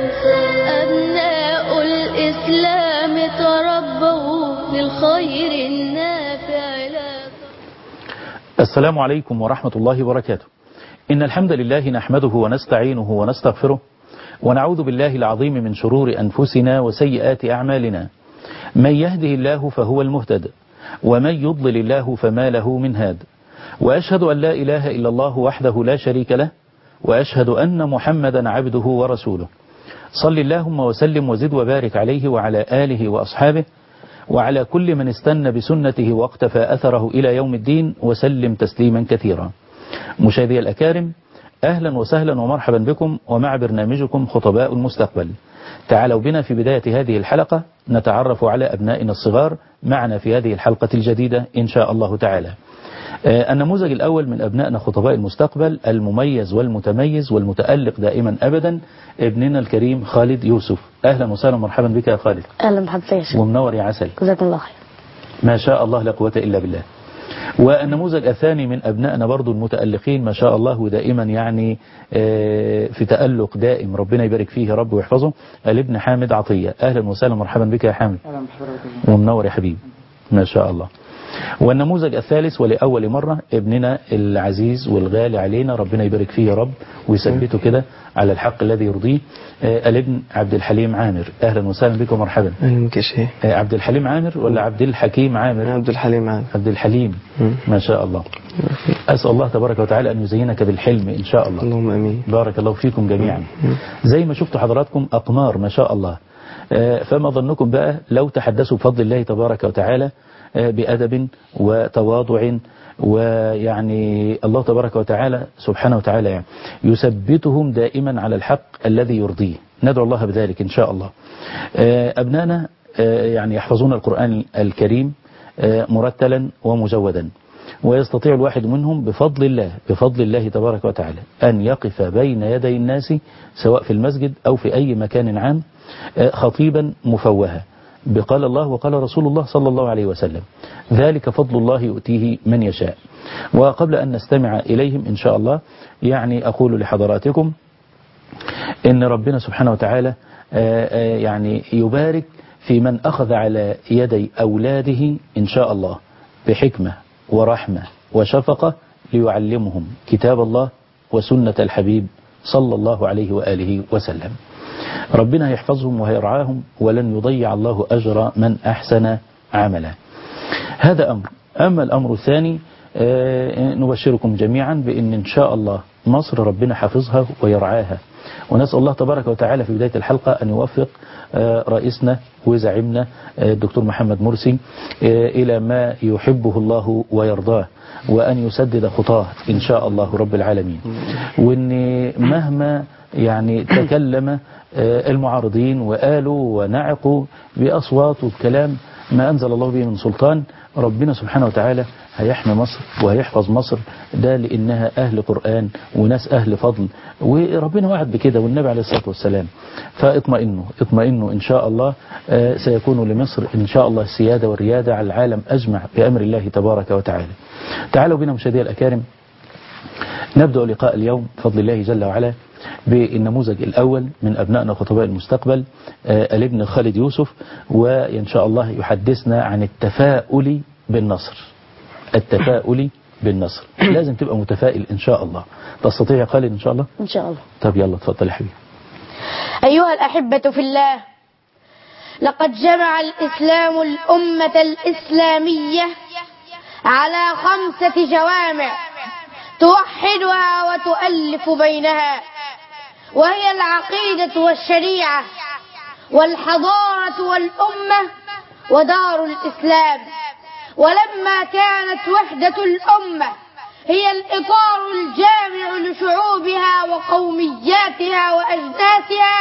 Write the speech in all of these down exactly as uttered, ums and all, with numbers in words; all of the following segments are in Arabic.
أبناء الإسلام تربوا للخير النافع. السلام عليكم ورحمة الله وبركاته. إن الحمد لله نحمده ونستعينه ونستغفره ونعوذ بالله العظيم من شرور أنفسنا وسيئات أعمالنا. من يهده الله فهو المهتد ومن يضلل الله فما له من هاد. وأشهد أن لا إله إلا الله وحده لا شريك له، وأشهد أن محمدا عبده ورسوله. صل اللهم وسلم وزد وبارك عليه وعلى آله وأصحابه وعلى كل من استنى بسنته واقتفى أثره إلى يوم الدين وسلم تسليما كثيرا. مشاهدي الأكارم، أهلا وسهلا ومرحبا بكم ومع برنامجكم خطباء المستقبل. تعالوا بنا في بداية هذه الحلقة نتعرف على أبنائنا الصغار معنا في هذه الحلقة الجديدة إن شاء الله تعالى. النموذج الأول من أبنائنا خطباء المستقبل المميز والمتميز والمتألق دائما أبدا ابننا الكريم خالد يوسف. أهلا وسهلا ومرحبا بك يا خالد. أهلا بحضرتك ومنور يا عسل. جزاكم الله خير. ما شاء الله لا قوة إلا بالله. والنموذج الثاني من أبنائنا برضو المتألقين ما شاء الله ودائما يعني في تألق دائم، ربنا يبارك فيه يا رب ويحفظه، الابن حامد عطية. أهلا وسهلا مرحبا بك يا حامد. أهلا بحضرتك ومنور يا حبيبي ما شاء الله. والنموذج الثالث ولأول مرة ابننا العزيز والغالي علينا، ربنا يبارك فيه يا رب ويثبته كده على الحق الذي يرضيه، الابن عبد الحليم عامر. أهلا وسهلا بكم ومرحبا. أهلا بك يا شيخ. عبد الحليم عامر ولا عبد الحكيم عامر؟ عبد الحليم عامر. عبد الحليم ما شاء الله. أسأل الله تبارك وتعالى أن يزينك بالحلم إن شاء الله. اللهم أمين. بارك الله فيكم جميعا. زي ما شفتوا حضراتكم أقمار ما شاء الله. فما ظنكم بقى لو تحدثوا بفضل الله تبارك وتعالى بأدب وتواضع، ويعني الله تبارك وتعالى سبحانه وتعالى يعني يثبتهم دائما على الحق الذي يرضيه. ندعو الله بذلك إن شاء الله. أبنائنا يعني يحفظون القرآن الكريم مرتلا ومجودا، ويستطيع الواحد منهم بفضل الله بفضل الله تبارك وتعالى أن يقف بين يدي الناس سواء في المسجد أو في أي مكان عام خطيبا مفوها بقال الله وقال رسول الله صلى الله عليه وسلم. ذلك فضل الله يؤتيه من يشاء. وقبل أن نستمع إليهم إن شاء الله يعني أقول لحضراتكم إن ربنا سبحانه وتعالى يعني يبارك في من أخذ على يدي أولاده إن شاء الله بحكمة ورحمة وشفقة ليعلمهم كتاب الله وسنة الحبيب صلى الله عليه وآله وسلم. ربنا يحفظهم ويرعاهم ولن يضيع الله أجر من أحسن عملا. هذا أمر. أما الأمر الثاني نبشركم جميعا بأن إن شاء الله مصر ربنا حفظها ويرعاها، ونسأل الله تبارك وتعالى في بداية الحلقة أن يوفق رئيسنا وزعيمنا الدكتور محمد مرسي إلى ما يحبه الله ويرضاه، وأن يسدد خطاه إن شاء الله رب العالمين. وأن مهما يعني تكلم المعارضين وقالوا ونعقوا بأصوات وبكلام ما أنزل الله به من سلطان، ربنا سبحانه وتعالى هيحمي مصر وهيحفظ مصر، ده لأنها أهل قرآن وناس أهل فضل، وربنا وعد بكده والنبي عليه الصلاة والسلام. فاطمئنوا اطمئنوا إن شاء الله سيكون لمصر إن شاء الله السيادة والريادة على العالم أجمع بأمر الله تبارك وتعالى. تعالوا بنا مشاهدي الأكارم نبدأ لقاء اليوم بفضل الله جل وعلا بالنموذج الأول من أبنائنا خطباء المستقبل الابن خالد يوسف، وإن شاء الله يحدثنا عن التفاؤل بالنصر. التفاؤل بالنصر لازم تبقى متفائل إن شاء الله. تستطيع يا خالد إن شاء الله؟ إن شاء الله. طب يلا تفضل يا حبيبي. أيها الأحبة في الله، لقد جمع الإسلام الأمة الإسلامية على خمسة جوامع توحدها وتؤلف بينها، وهي العقيدة والشريعة والحضارة والأمة ودار الإسلام. ولما كانت وحدة الأمة هي الإطار الجامع لشعوبها وقومياتها وأجناسها،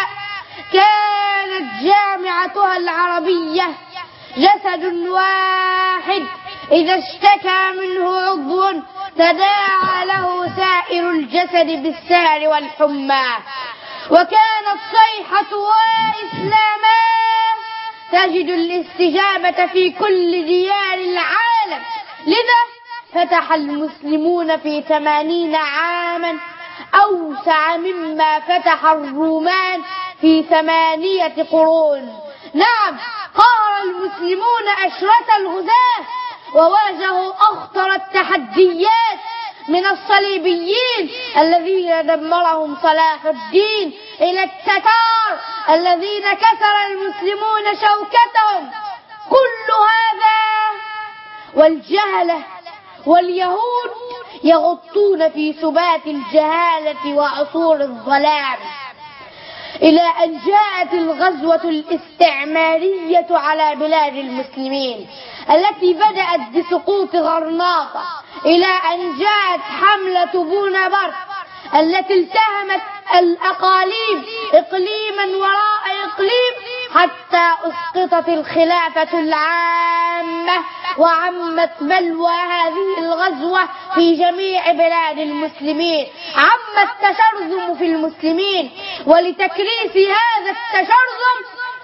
كانت جامعتها العربية جسد واحد إذا اشتكى منه عضو تداعى له سائر الجسد بالسهر والحمى. وكانت صيحة وإسلاما تجد الاستجابة في كل ديار العالم، لذا فتح المسلمون في ثمانين عاما أوسع مما فتح الرومان في ثمانية قرون. نعم، قهر المسلمون أشرة الغزاة وواجهوا أخطر التحديات من الصليبيين الذين دمرهم صلاح الدين إلى التتار الذين كسر المسلمون شوكتهم. كل هذا والجهلة واليهود يغطون في سبات الجهالة وعصور الظلام، إلى أن جاءت الغزوة الاستعمارية على بلاد المسلمين التي بدأت بسقوط غرناطة، إلى أن جاءت حملة بونابرت التي التهمت الأقاليم إقليما وراء إقليم حتى أسقطت الخلافة العامة، وعمت بلوى هذه الغزوة في جميع بلاد المسلمين، عم التشرذم في المسلمين. ولتكريس هذا التشرذم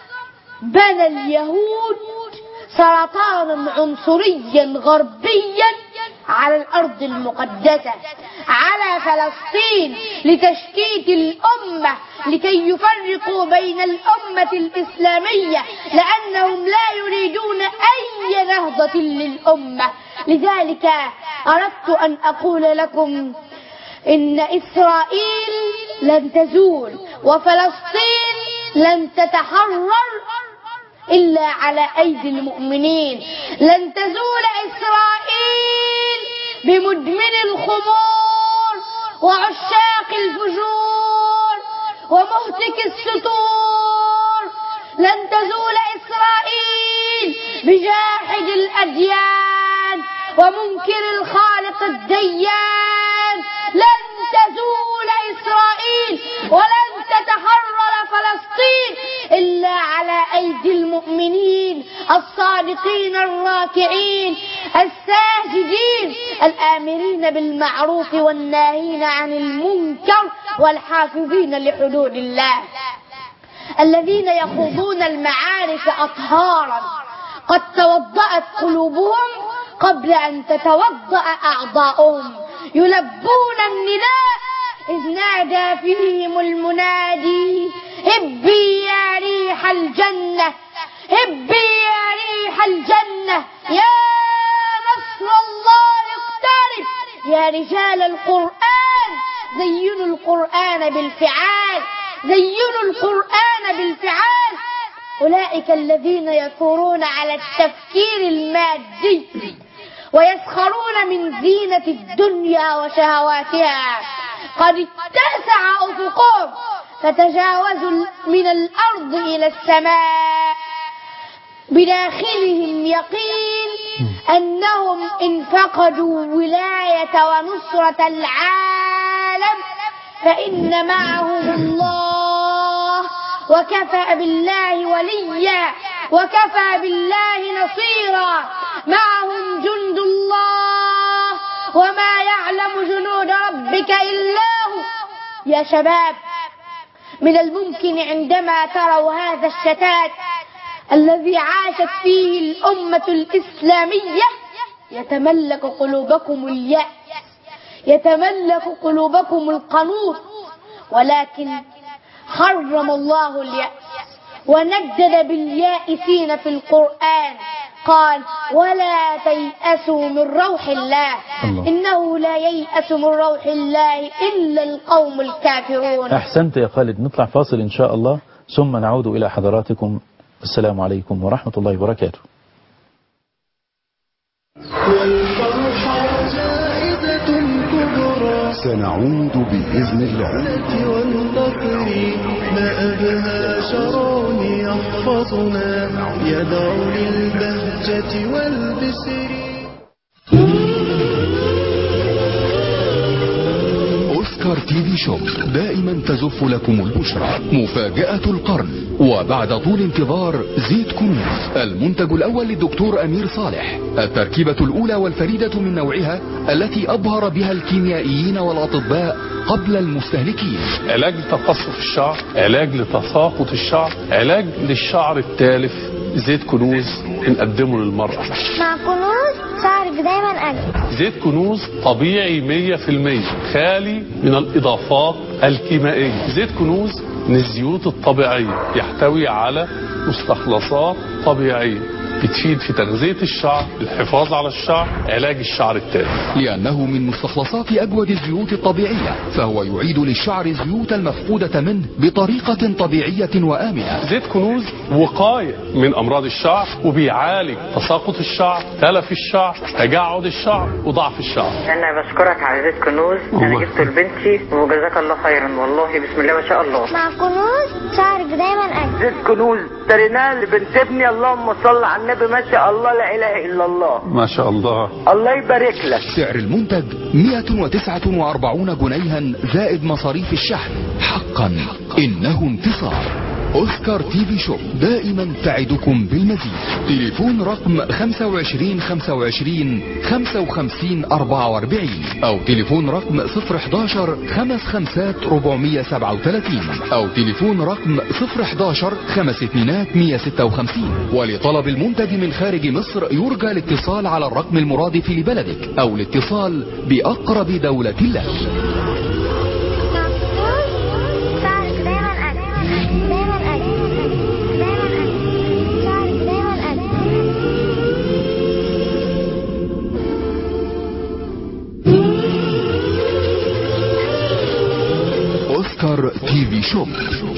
بنى اليهود سرطانا عنصريا غربيا على الأرض المقدسة، على فلسطين، لتشتيت الأمة، لكي يفرقوا بين الأمة الإسلامية، لأنهم لا يريدون أي نهضة للأمة. لذلك أردت أن أقول لكم إن إسرائيل لن تزول وفلسطين لن تتحرر إلا على أيدي المؤمنين. لن تزول إسرائيل بمدمن الخمور وعشاق الفجور ومهتك السطور. لن تزول إسرائيل بجاحد الأديان ومنكر الخالق الديان. لن تزول إسرائيل ولن تتحرر فلسطين إلا على أيدي المؤمنين الصادقين الراكعين الساجدين الآمرين بالمعروف والناهين عن المنكر والحافظين لحدود الله، الذين يخوضون المعارك أطهارا قد توضأت قلوبهم قبل أن تتوضأ أعضاؤهم، يلبون النداء إذ نادى فيهم المنادي: هبي يا ريح الجنة، هبي يا ريح الجنة، يا نصر الله اقترب، يا رجال القرآن زينوا القرآن بالفعال، زينوا القرآن بالفعال. أولئك الذين يثورون على التفكير المادي ويسخرون من زينة الدنيا وشهواتها قد اتسع أفقهم فتجاوزوا من الأرض إلى السماء، بداخلهم يقين أنهم إن فقدوا ولاية ونصرة العالم فإن معهم الله، وكفى بالله وليا، وكفى بالله نصيرا، معهم جند الله وما يعلم جنود ربك إلا هو. يا شباب، من الممكن عندما تروا هذا الشتات الذي عاشت فيه الأمة الإسلامية يتملك قلوبكم اليأس، يتملك قلوبكم القنوط، ولكن حرم الله اليأس وندد باليائسين في القرآن، قال: ولا تيأسوا من روح الله, الله إنه لا ييأس من روح الله إلا القوم الكافرون. أحسنت يا خالد. نطلع فاصل إن شاء الله ثم نعود إلى حضراتكم. السلام عليكم ورحمة الله وبركاته. سنعود بإذن الله. ما أبهى شرون يحفظنا يدعو للبهجة والبسر. أوسكار تي في شوب دائما تزف لكم البشرى. مفاجأة القرن، وبعد طول انتظار زيت كنوز، المنتج الأول للدكتور أمير صالح، التركيبة الأولى والفريدة من نوعها التي أبهر بها الكيميائيين والأطباء قبل المستهلكين. علاج لتقصف الشعر، علاج لتساقط الشعر، علاج للشعر التالف. زيت كنوز بنقدمه للمرأة. مع كنوز شعرك دايما أجمل. زيت كنوز طبيعي مية في المية، خالي من الإضافات الكيميائية. زيت كنوز ان الزيوت الطبيعية يحتوي على مستخلصات طبيعية بتفيد في تغذية الشعر، الحفاظ على الشعر، علاج الشعر التالف. لأنه من مستخلصات أجود الزيوت الطبيعية، فهو يعيد للشعر الزيوت المفقودة منه بطريقة طبيعية وآمنة. زيت كنوز وقاية من أمراض الشعر، وبيعالج تساقط الشعر، تلف الشعر، تجعد الشعر، وضعف الشعر. أنا بشكرك على زيت كنوز، أنا جبته لبنتي وجزاك الله خيرا، والله بسم الله ما شاء الله. مع كنوز شعرك دايما أجمل. زيت كنوز اشتريناه لبنت ابني، اللهم صل على النبي، ما شاء الله لا اله الا الله. ما شاء الله. الله يبارك لك. سعر المنتج مئة وتسعة وأربعين جنيها زائد مصاريف الشحن. حقا إنه انتصار. أوسكار تي في شوب دائما تعدكم بالمزيد. تليفون رقم خمسة وعشرين خمسة وعشرين خمسة وخمسين أربعة وأربعين أو تليفون رقم صفر احداشر خمس خمسات أربعمية سبعة وثلاثين أو تليفون رقم صفر احداشر خمس اتنينات مية ستة وخمسين. ولطلب المنتج من خارج مصر يرجى الاتصال على الرقم المرادف لبلدك أو الاتصال بأقرب دولة لك. أوسكار تي في شوب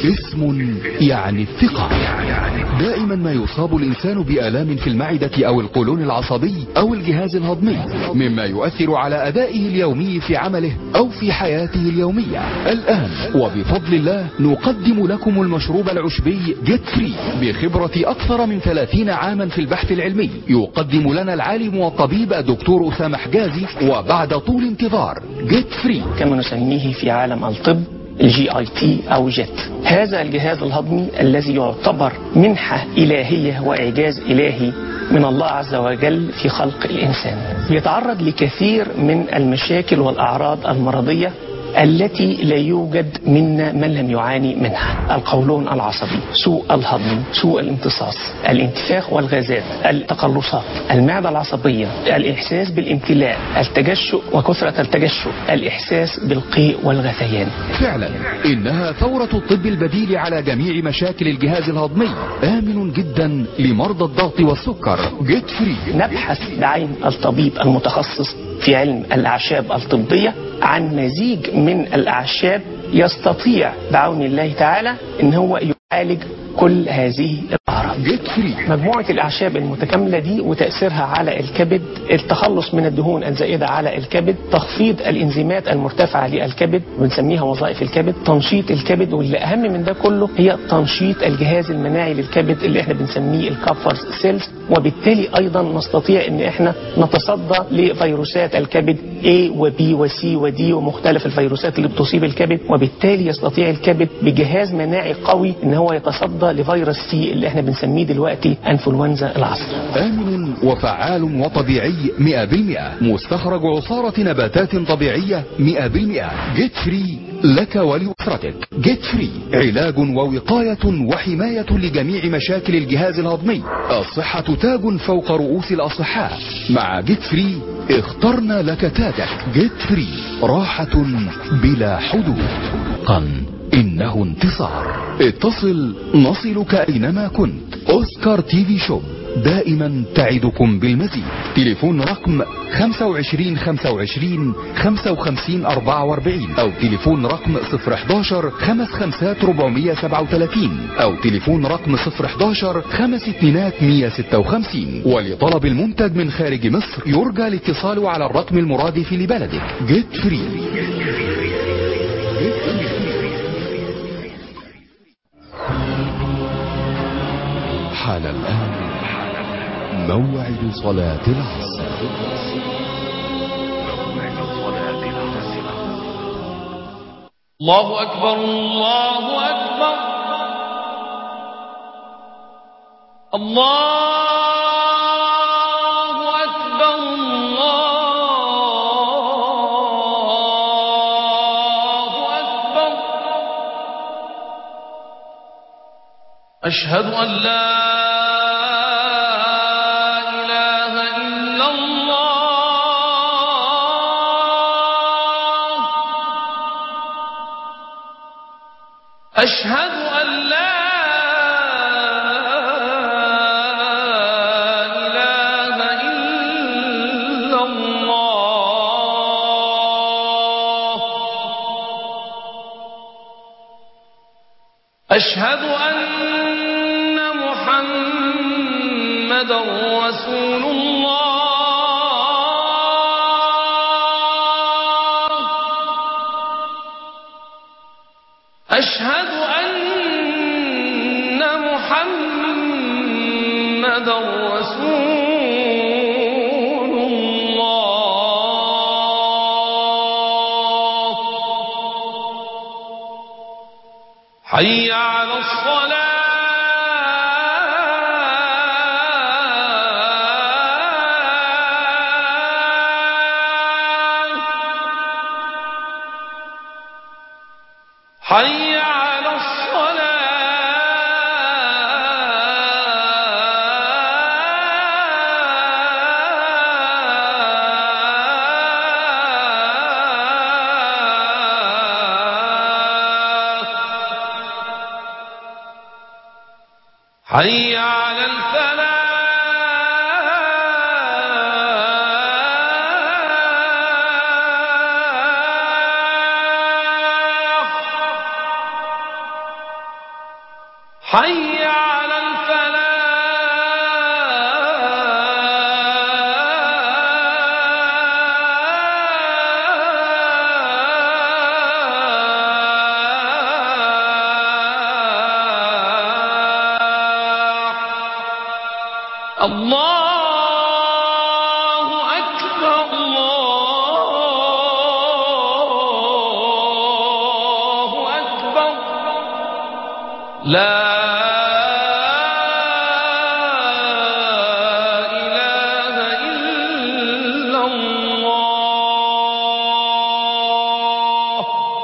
اسم يعني الثقة. دائما ما يصاب الإنسان بآلام في المعدة أو القولون العصبي أو الجهاز الهضمي، مما يؤثر على أدائه اليومي في عمله أو في حياته اليومية. الآن وبفضل الله نقدم لكم المشروب العشبي جيت فري بخبرة أكثر من ثلاثين عاما في البحث العلمي. يقدم لنا العالم والطبيب الدكتور أسامة حجازي، وبعد طول انتظار جيت فري كما نسميه في عالم الطب الجي اي تي او جيت. هذا الجهاز الهضمي الذي يعتبر منحة إلهية وإعجاز إلهي من الله عز وجل في خلق الإنسان، يتعرض لكثير من المشاكل والأعراض المرضية التي لا يوجد منا من لم يعاني منها: القولون العصبي، سوء الهضم، سوء الامتصاص، الانتفاخ والغازات، التقلصات، المعدة العصبية، الإحساس بالامتلاء، التجشؤ وكثرة التجشؤ، الإحساس بالقيء والغثيان. فعلا إنها ثورة الطب البديل على جميع مشاكل الجهاز الهضمي، آمن جدا لمرضى الضغط والسكر. جيت فري. نبحث بعين الطبيب المتخصص في علم الأعشاب الطبية عن مزيج من الأعشاب يستطيع بعون الله تعالى ان هو يعالج كل هذه الأعراض. جيت فري. مجموعة الأعشاب المتكاملة دي وتأثيرها على الكبد، التخلص من الدهون الزائدة على الكبد، تخفيض الإنزيمات المرتفعة للكبد بنسميها وظائف الكبد، تنشيط الكبد، واللي أهم من ده كله هي تنشيط الجهاز المناعي للكبد اللي احنا بنسميه الكابفر سيلز، وبالتالي أيضا نستطيع ان احنا نتصدى لفيروسات الكبد A و B و C و D ومختلف الفيروسات اللي بتصيب الكبد، وبالتالي يستطيع الكبد بجهاز مناعي قوي ان هو يتصدى لفيروس سي اللي احنا بنسميه دلوقتي انفلونزا العصر. آمن وفعال وطبيعي مئة بالمئة، مستخرج عصارة نباتات طبيعية مئة بالمئة. جيت فري لك ولأسرتك. جيت فري علاج ووقاية وحماية لجميع مشاكل الجهاز الهضمي. الصحة تاج فوق رؤوس الأصحاء. مع جيت فري اخترنا لك تاجك. جيت فري راحة بلا حدود. قن إنه انتصار. اتصل نصلك أينما كنت. أوسكار تي في شوب دائما تعدكم بالمزيد. تليفون رقم خمسة وعشرين خمسة وعشرين خمسة وخمسين أربعة وأربعين أو تليفون رقم صفر احداشر خمس خمسات أربعمية سبعة وثلاثين أو تليفون رقم صفر احداشر خمس اتنينات مية ستة وخمسين. ولطلب المنتج من خارج مصر يرجى الاتصال على الرقم المرادف لبلدك. جيت فري. حان الآن موعد صلاة العصر. الله أكبر الله أكبر الله أكبر الله أكبر. أشهد أن لا أشهد أشهد أن محمد رسول الله. أشهد أن محمد رسول الله. حي على الصلاة. حي على الصلاة. حي على الفلاح. حي على الفلاح. الله أكبر. الله أكبر. لا إله إلا الله.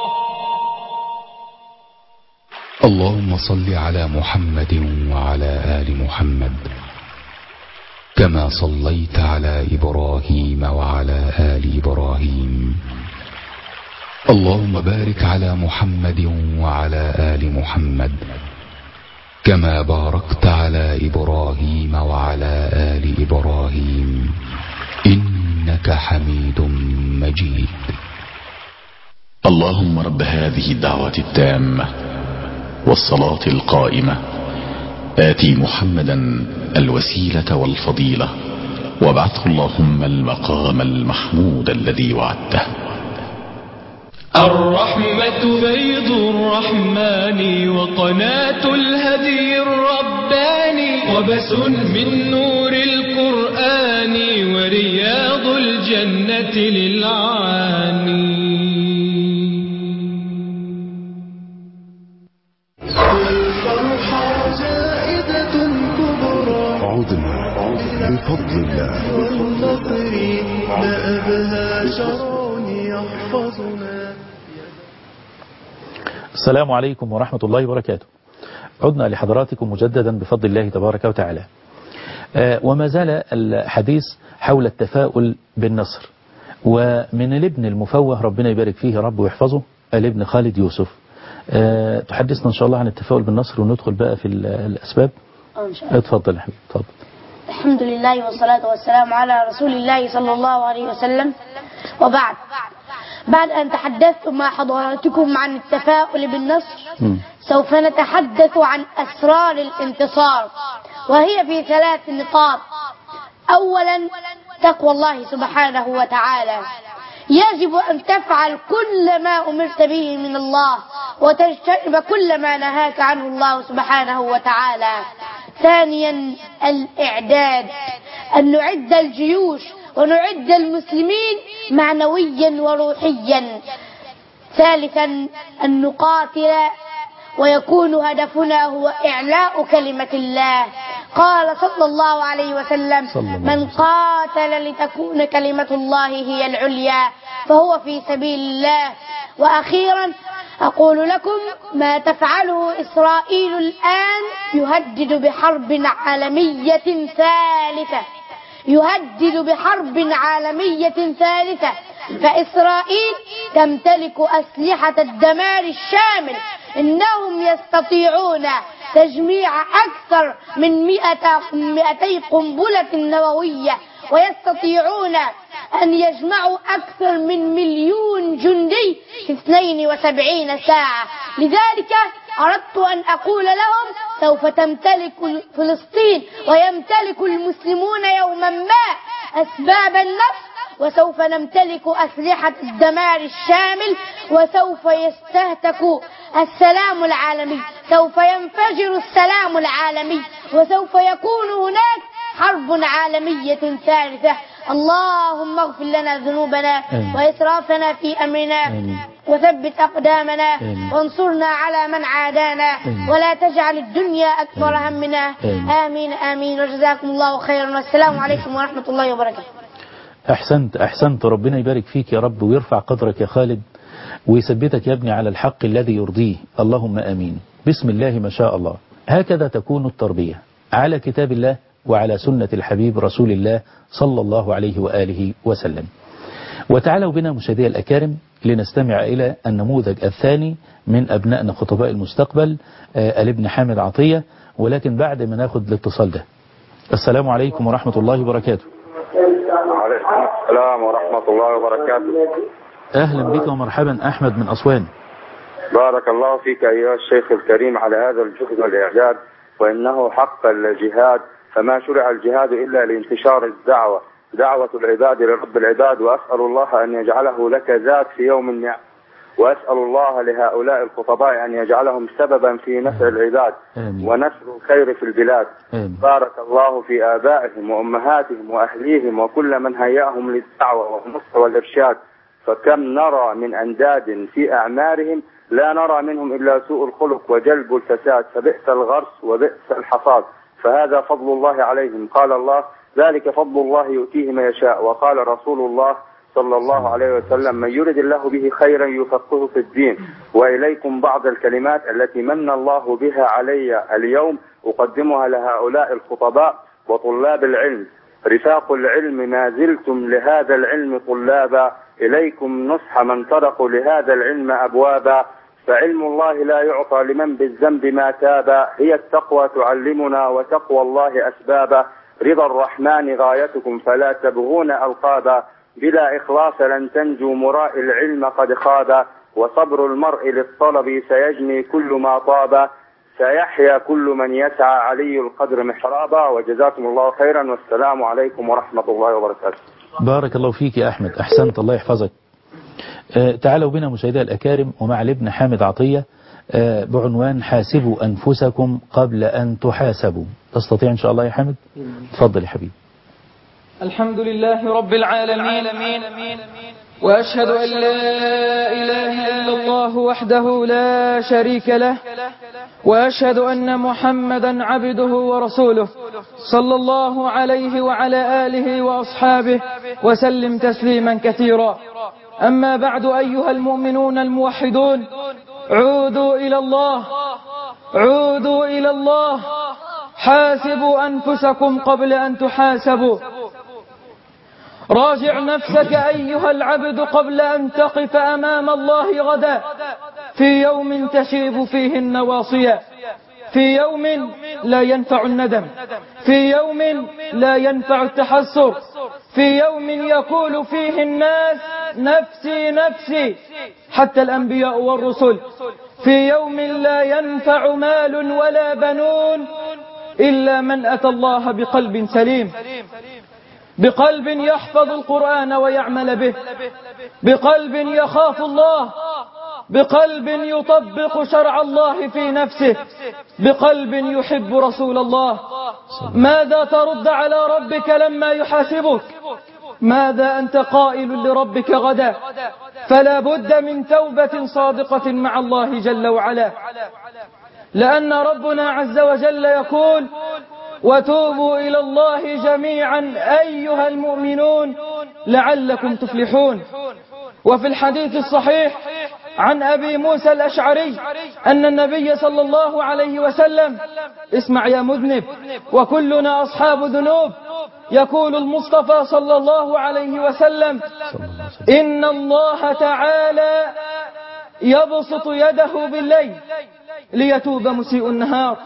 اللهم صل على محمد وعلى آل محمد كما صليت على إبراهيم وعلى آل إبراهيم. اللهم بارك على محمد وعلى آل محمد كما باركت على إبراهيم وعلى آل إبراهيم إنك حميد مجيد. اللهم رب هذه الدعوة التامة والصلاة القائمة آتي محمدا الوسيلة والفضيلة وابعثه اللهم المقام المحمود الذي وعدته. الرحمة بيض الرحمن وقناة الهدي الرباني وبس من نور القرآن ورياض الجنة للعاني. الفرحة زائدة كبرى عدنا بفضل الله والفقر لا أبهى شرون يحفظنا. السلام عليكم ورحمة الله وبركاته. عدنا لحضراتكم مجددا بفضل الله تبارك وتعالى. آه وما زال الحديث حول التفاؤل بالنصر، ومن الابن المفوه ربنا يبارك فيه رب ويحفظه الابن خالد يوسف. أه تحدثنا إن شاء الله عن التفاؤل بالنصر وندخل بقى في الأسباب. إن شاء الله. اتفضل يا حبيبي اتفضل. الحمد لله والصلاة والسلام على رسول الله صلى الله عليه وسلم، وبعد. بعد أن تحدثت مع حضراتكم عن التفاؤل بالنصر م. سوف نتحدث عن أسرار الانتصار، وهي في ثلاث نقاط. أولا تقوى الله سبحانه وتعالى، يجب أن تفعل كل ما أمرت به من الله وتجتنب كل ما نهاك عنه الله سبحانه وتعالى. ثانيا الإعداد، أن نعد الجيوش ونعد المسلمين معنويا وروحيا. ثالثا أن نقاتل ويكون هدفنا هو إعلاء كلمة الله. قال صلى الله عليه وسلم: من قاتل لتكون كلمة الله هي العليا فهو في سبيل الله. وأخيرا أقول لكم ما تفعله إسرائيل الآن يهدد بحرب عالمية ثالثة، يهدد بحرب عالمية ثالثة. فإسرائيل تمتلك أسلحة الدمار الشامل، إنهم يستطيعون تجميع أكثر من مئتي قنبلة نووية، ويستطيعون أن يجمعوا أكثر من مليون جندي في اثنين وسبعين ساعة. لذلك أردت أن أقول لهم سوف تمتلك فلسطين ويمتلك المسلمون يوما ما أسباب النصر، وسوف نمتلك أسلحة الدمار الشامل، وسوف يستهتك السلام العالمي، سوف ينفجر السلام العالمي، وسوف يكون هناك حرب عالمية ثالثة. اللهم اغفر لنا ذنوبنا وإسرافنا في أمرنا وثبت أقدامنا وانصرنا على من عادانا ولا تجعل الدنيا أكبر همنا. آمين آمين وجزاكم الله خيرا والسلام عليكم ورحمة الله وبركاته. أحسنت أحسنت، ربنا يبارك فيك يا رب ويرفع قدرك يا خالد ويثبتك يا ابني على الحق الذي يرضيه، اللهم آمين. بسم الله ما شاء الله. هكذا تكون التربية على كتاب الله وعلى سنة الحبيب رسول الله صلى الله عليه وآله وسلم. وتعالوا بنا مشاهدي الأكارم لنستمع إلى النموذج الثاني من أبنائنا خطباء المستقبل، آه الابن حامد عطية، ولكن بعد ما ناخد الاتصال ده. السلام عليكم ورحمة الله وبركاته. وعليكم السلام ورحمة الله وبركاته. أهلا بك ومرحبا أحمد من أسوان. بارك الله فيك أيها الشيخ الكريم على هذا الجهد والإعداد، وإنه حق الجهاد، فما شرع الجهاد إلا لانتشار الدعوة، دعوة العباد لرب العباد، وأسأل الله أن يجعله لك ذات في يوم النعم، وأسأل الله لهؤلاء الخطباء أن يجعلهم سببا في نفع العباد ونشر الخير في البلاد. بارك الله في آبائهم وأمهاتهم وأهليهم وكل من هيأهم للدعوة والنصح والإرشاد، فكم نرى من أنداد في أعمارهم لا نرى منهم إلا سوء الخلق وجلب الفساد، فبئس الغرس وبئس الحصاد، فهذا فضل الله عليهم. قال الله: ذلك فضل الله يؤتيه من يشاء. وقال رسول الله صلى الله عليه وسلم: من يرد الله به خيرا يفقهه في الدين. وإليكم بعض الكلمات التي من الله بها علي اليوم أقدمها لهؤلاء الخطباء وطلاب العلم. رفاق العلم ما زلتم لهذا العلم طلابا، إليكم نصح من طرقوا لهذا العلم أبوابا، فعلم الله لا يعطى لمن بالذنب ما تابا، هي التقوى تعلمنا وتقوى الله أسبابا، رضا الرحمن غايتكم فلا تبغون ألقابا، بلا إخلاص لن تنجو مراء العلم قد خابا، وصبر المرء للطلب سيجني كل ما طابا، سيحيا كل من يسعى علي القدر محرابا. وجزاكم الله خيرا والسلام عليكم ورحمة الله وبركاته. بارك الله فيك يا أحمد، أحسنت، الله يحفظك. آه تعالوا بنا مشاهدي الأكارم ومع الابن حامد عطية آه بعنوان حاسبوا أنفسكم قبل أن تحاسبوا. تستطيع إن شاء الله يا حامد؟ تفضل يا حبيبي. الحمد لله رب العالمين، وأشهد أن لا إله إلا الله وحده لا شريك له، وأشهد أن محمدا عبده ورسوله صلى الله عليه وعلى آله وأصحابه وسلم تسليما كثيرا. أما بعد، أيها المؤمنون الموحدون، عودوا إلى الله، عودوا إلى الله، حاسبوا أنفسكم قبل أن تحاسبوا. راجع نفسك أيها العبد قبل أن تقف أمام الله غدا، في يوم تشيب فيه النواصية، في يوم لا ينفع الندم، في يوم لا ينفع التحسر، في يوم يقول فيه الناس نفسي نفسي، حتى الأنبياء والرسل، في يوم لا ينفع مال ولا بنون إلا من أتى الله بقلب سليم، بقلب يحفظ القرآن ويعمل به، بقلب يخاف الله، بقلب يطبق شرع الله في نفسه، بقلب يحب رسول الله. ماذا ترد على ربك لما يحاسبك؟ ماذا أنت قائل لربك غدا؟ فلا بد من توبة صادقة مع الله جل وعلا، لأن ربنا عز وجل يقول: وتوبوا إلى الله جميعا أيها المؤمنون لعلكم تفلحون. وفي الحديث الصحيح عن أبي موسى الأشعري أن النبي صلى الله عليه وسلم: اسمع يا مذنب وكلنا أصحاب ذنوب، يقول المصطفى صلى الله عليه وسلم: إن الله تعالى يبسط يده بالليل ليتوب مسيء النهار،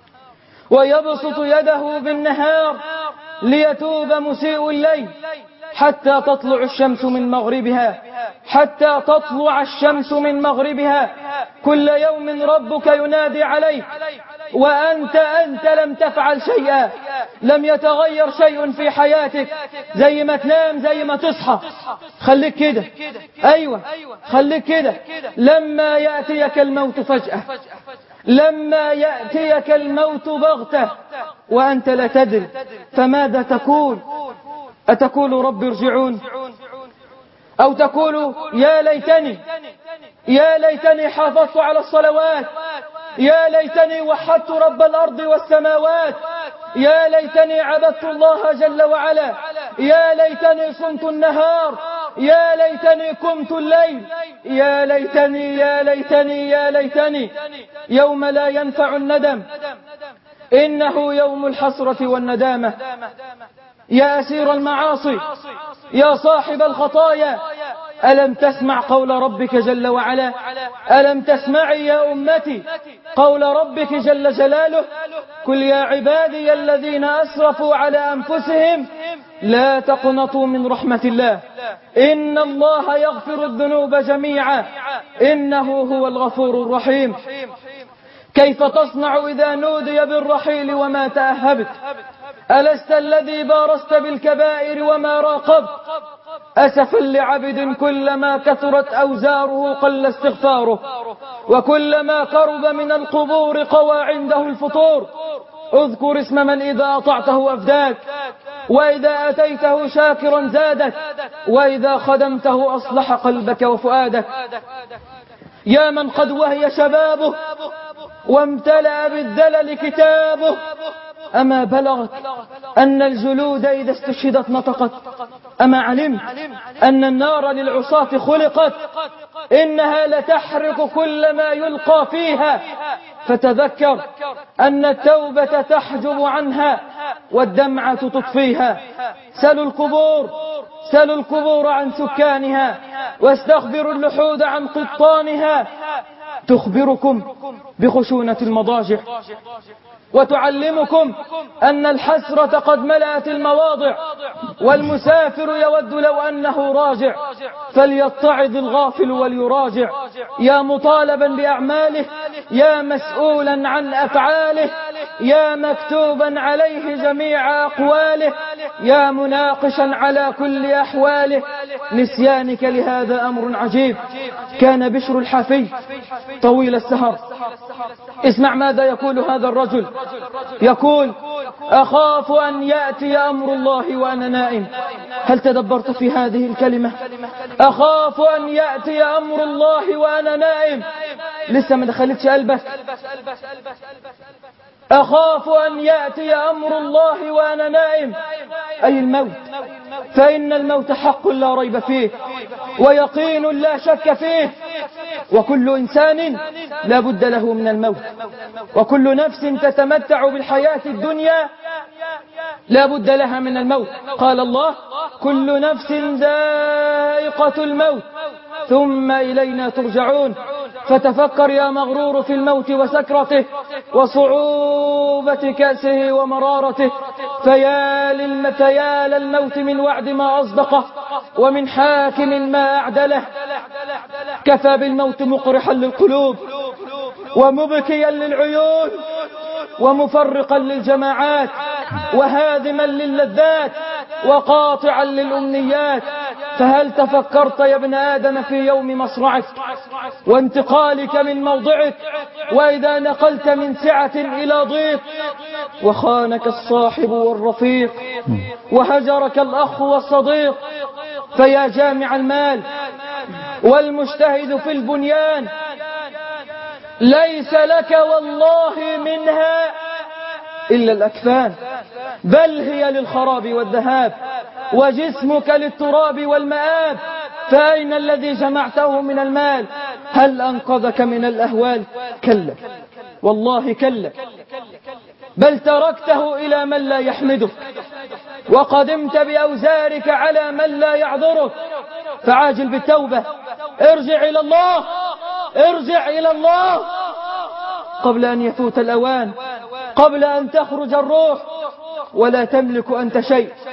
ويبسط يده بالنهار ليتوب مسيء الليل. حتى تطلع الشمس من مغربها حتى تطلع الشمس من مغربها كل يوم ربك ينادي عليك وأنت أنت لم تفعل شيئا، لم يتغير شيء في حياتك، زي ما تنام زي ما تصحى، خليك كده. أيوة خليك كده. لما يأتيك الموت فجأة، لما يأتيك الموت بغتة وأنت لا تدري، فماذا تقول؟ أتقول رب ارجعون، أو تقول يا ليتني يا ليتني حافظت على الصلوات، يا ليتني وحدت رب الأرض والسماوات، يا ليتني عبدت الله جل وعلا، يا ليتني صمت النهار، يا ليتني قمت الليل، يا ليتني يا ليتني يا ليتني. يوم لا ينفع الندم، إنه يوم الحسرة والندامة. يا أسير المعاصي، يا صاحب الخطايا، ألم تسمع قول ربك جل وعلا؟ ألم تسمعي يا أمتي قول ربك جل جلاله؟ قل يا عبادي الذين أسرفوا على أنفسهم لا تقنطوا من رحمة الله، إن الله يغفر الذنوب جميعا إنه هو الغفور الرحيم. كيف تصنع إذا نودي بالرحيل وما تأهبت؟ ألست الذي بارست بالكبائر وما راقبت؟ أسفا لعبد كلما كثرت أوزاره قل استغفاره، وكلما قرب من القبور قوى عنده الفطور. اذكر اسم من إذا أطعته أفداك، وإذا أتيته شاكرا زادك، وإذا خدمته أصلح قلبك وفؤادك. يا من قد وهي شبابه وامتلأ بالذلل كتابه، أما بلغت أن الجلود إذا استشهدت نطقت؟ أما علمت أن النار للعصاة خلقت؟ إنها لتحرق كل ما يلقى فيها. فتذكر أن التوبة تحجب عنها والدمعة تطفيها. سلوا القبور سلوا القبور عن سكانها، واستخبروا اللحود عن قطانها. تخبركم بخشونة المضاجع، وتعلمكم أن الحسرة قد ملأت المواضع، والمسافر يود لو أنه راجع، فليتعظ الغافل وليراجع. يا مطالبا بأعماله، يا مسؤولا عن أفعاله، يا مكتوبا عليه جميع أقواله، يا مناقشا على كل أحواله. نسيانك لهذا أمر عجيب. كان بشر الحافي طويل السهر. اسمع ماذا يقول هذا الرجل. يقول: أخاف أن يأتي أمر الله وأنا نائم. هل تدبرت في هذه الكلمة؟ أخاف أن يأتي أمر الله وأنا نائم. لسه ما دخلتش قلبك. أخاف أن يأتي أمر الله وأنا نائم، أي الموت. فإن الموت حق لا ريب فيه، ويقين لا شك فيه، وكل إنسان لا بد له من الموت، وكل نفس تتمتع بالحياة الدنيا لا بد لها من الموت. قال الله: كل نفس ذائقة الموت ثم إلينا ترجعون. فتفكر يا مغرور في الموت وسكرته وصعوبة كأسه ومرارته. فيا للمثيا للموت من وعد ما أصدقه، ومن حاكم ما أعدله. كفى بالموت مقرحا للقلوب، ومبكيا للعيون، ومفرقا للجماعات، وهادما للذات، وقاطعا للأمنيات. فهل تفكرت يا ابن آدم في يوم مصرعك وانتقالك من موضعك، وإذا نقلت من سعة إلى ضيق، وخانك الصاحب والرفيق، وهجرك الأخ والصديق؟ فيا جامع المال والمجتهد في البنيان، ليس لك والله منها إلا الأكفان، بل هي للخراب والذهاب، وجسمك للتراب والمآب. فأين الذي جمعته من المال؟ هل أنقذك من الأهوال؟ كلا والله كلا، بل تركته إلى من لا يحمدك، وقدمت بأوزارك على من لا يعذرك. فعاجل بالتوبة، ارجع إلى الله، ارجع إلى الله قبل أن يفوت الأوان، قبل أن تخرج الروح، ولا تملك أنت شيء.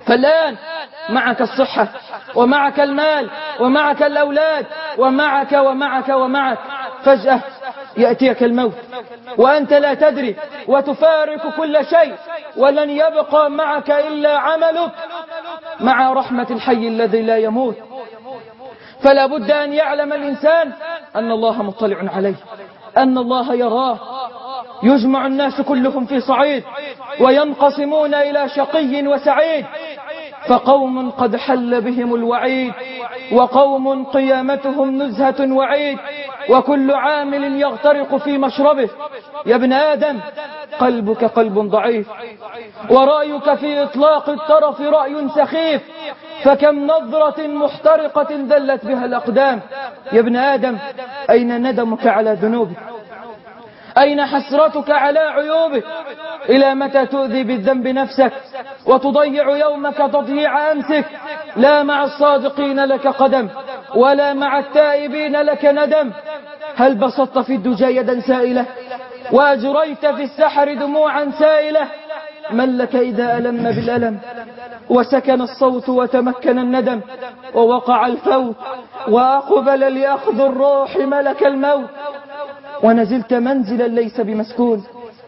فالآن معك الصحة ومعك المال ومعك الأولاد ومعك ومعك ومعك، فجأة يأتيك الموت وأنت لا تدري وتفارق كل شيء، ولن يبقى معك إلا عملك مع رحمة الحي الذي لا يموت. فلا بد أن يعلم الإنسان أن الله مطلع عليه، أن الله يراه. يجمع الناس كلهم في صعيد وينقسمون إلى شقي وسعيد، فقوم قد حل بهم الوعيد وقوم قيامتهم نزهة وعيد، وكل عامل يغترق في مشربه. يا ابن آدم قلبك قلب ضعيف، ورأيك في إطلاق الطرف رأي سخيف، فكم نظرة محترقة دلت بها الأقدام. يا ابن آدم أين ندمك على ذنوبك؟ أين حسرتك على عيوبك؟ إلى متى تؤذي بالذنب نفسك وتضيع يومك تضييع أمسك؟ لا مع الصادقين لك قدم ولا مع التائبين لك ندم. هل بسطت في الدجى يدا سائلة وأجريت في السحر دموعا سائلة؟ من لك إذا ألم بالألم وسكن الصوت وتمكن الندم ووقع الفوت وأقبل لأخذ الروح ملك الموت، ونزلت منزلا ليس بمسكون،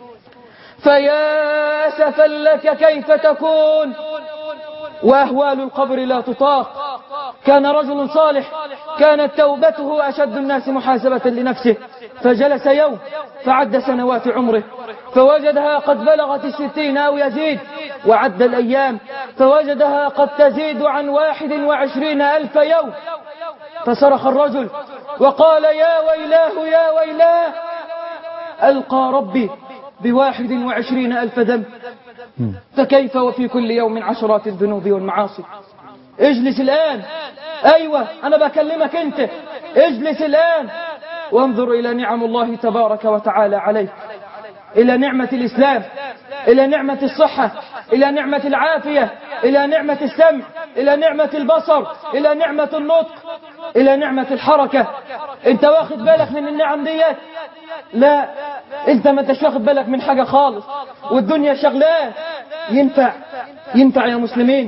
فيا أسفا لك كيف تكون. وأهوال القبر لا تطاق. كان رجل صالح كانت توبته أشد الناس محاسبة لنفسه، فجلس يوم فعد سنوات عمره فوجدها قد بلغت الستين أو يزيد، وعد الأيام فوجدها قد تزيد عن واحد وعشرين ألف يوم. فصرخ الرجل وقال يا ويلاه يا ويلاه، ألقى ربي بواحد وعشرين ألف ذنب، فكيف وفي كل يوم عشرات الذنوب والمعاصي. اجلس الآن، أيوة أنا بكلمك أنت، اجلس الآن وانظر إلى نعم الله تبارك وتعالى عليك، إلى نعمة الإسلام، إلى نعمة الصحة، إلى نعمة العافية، إلى نعمة السمع، إلى نعمة البصر، إلى نعمة النطق، إلى نعمة الحركة. أنت واخد بالك من النعم ديت؟ لا، أنت ما انتش واخد بالك من حاجة خالص، والدنيا شغلاه. ينفع ينفع يا مسلمين؟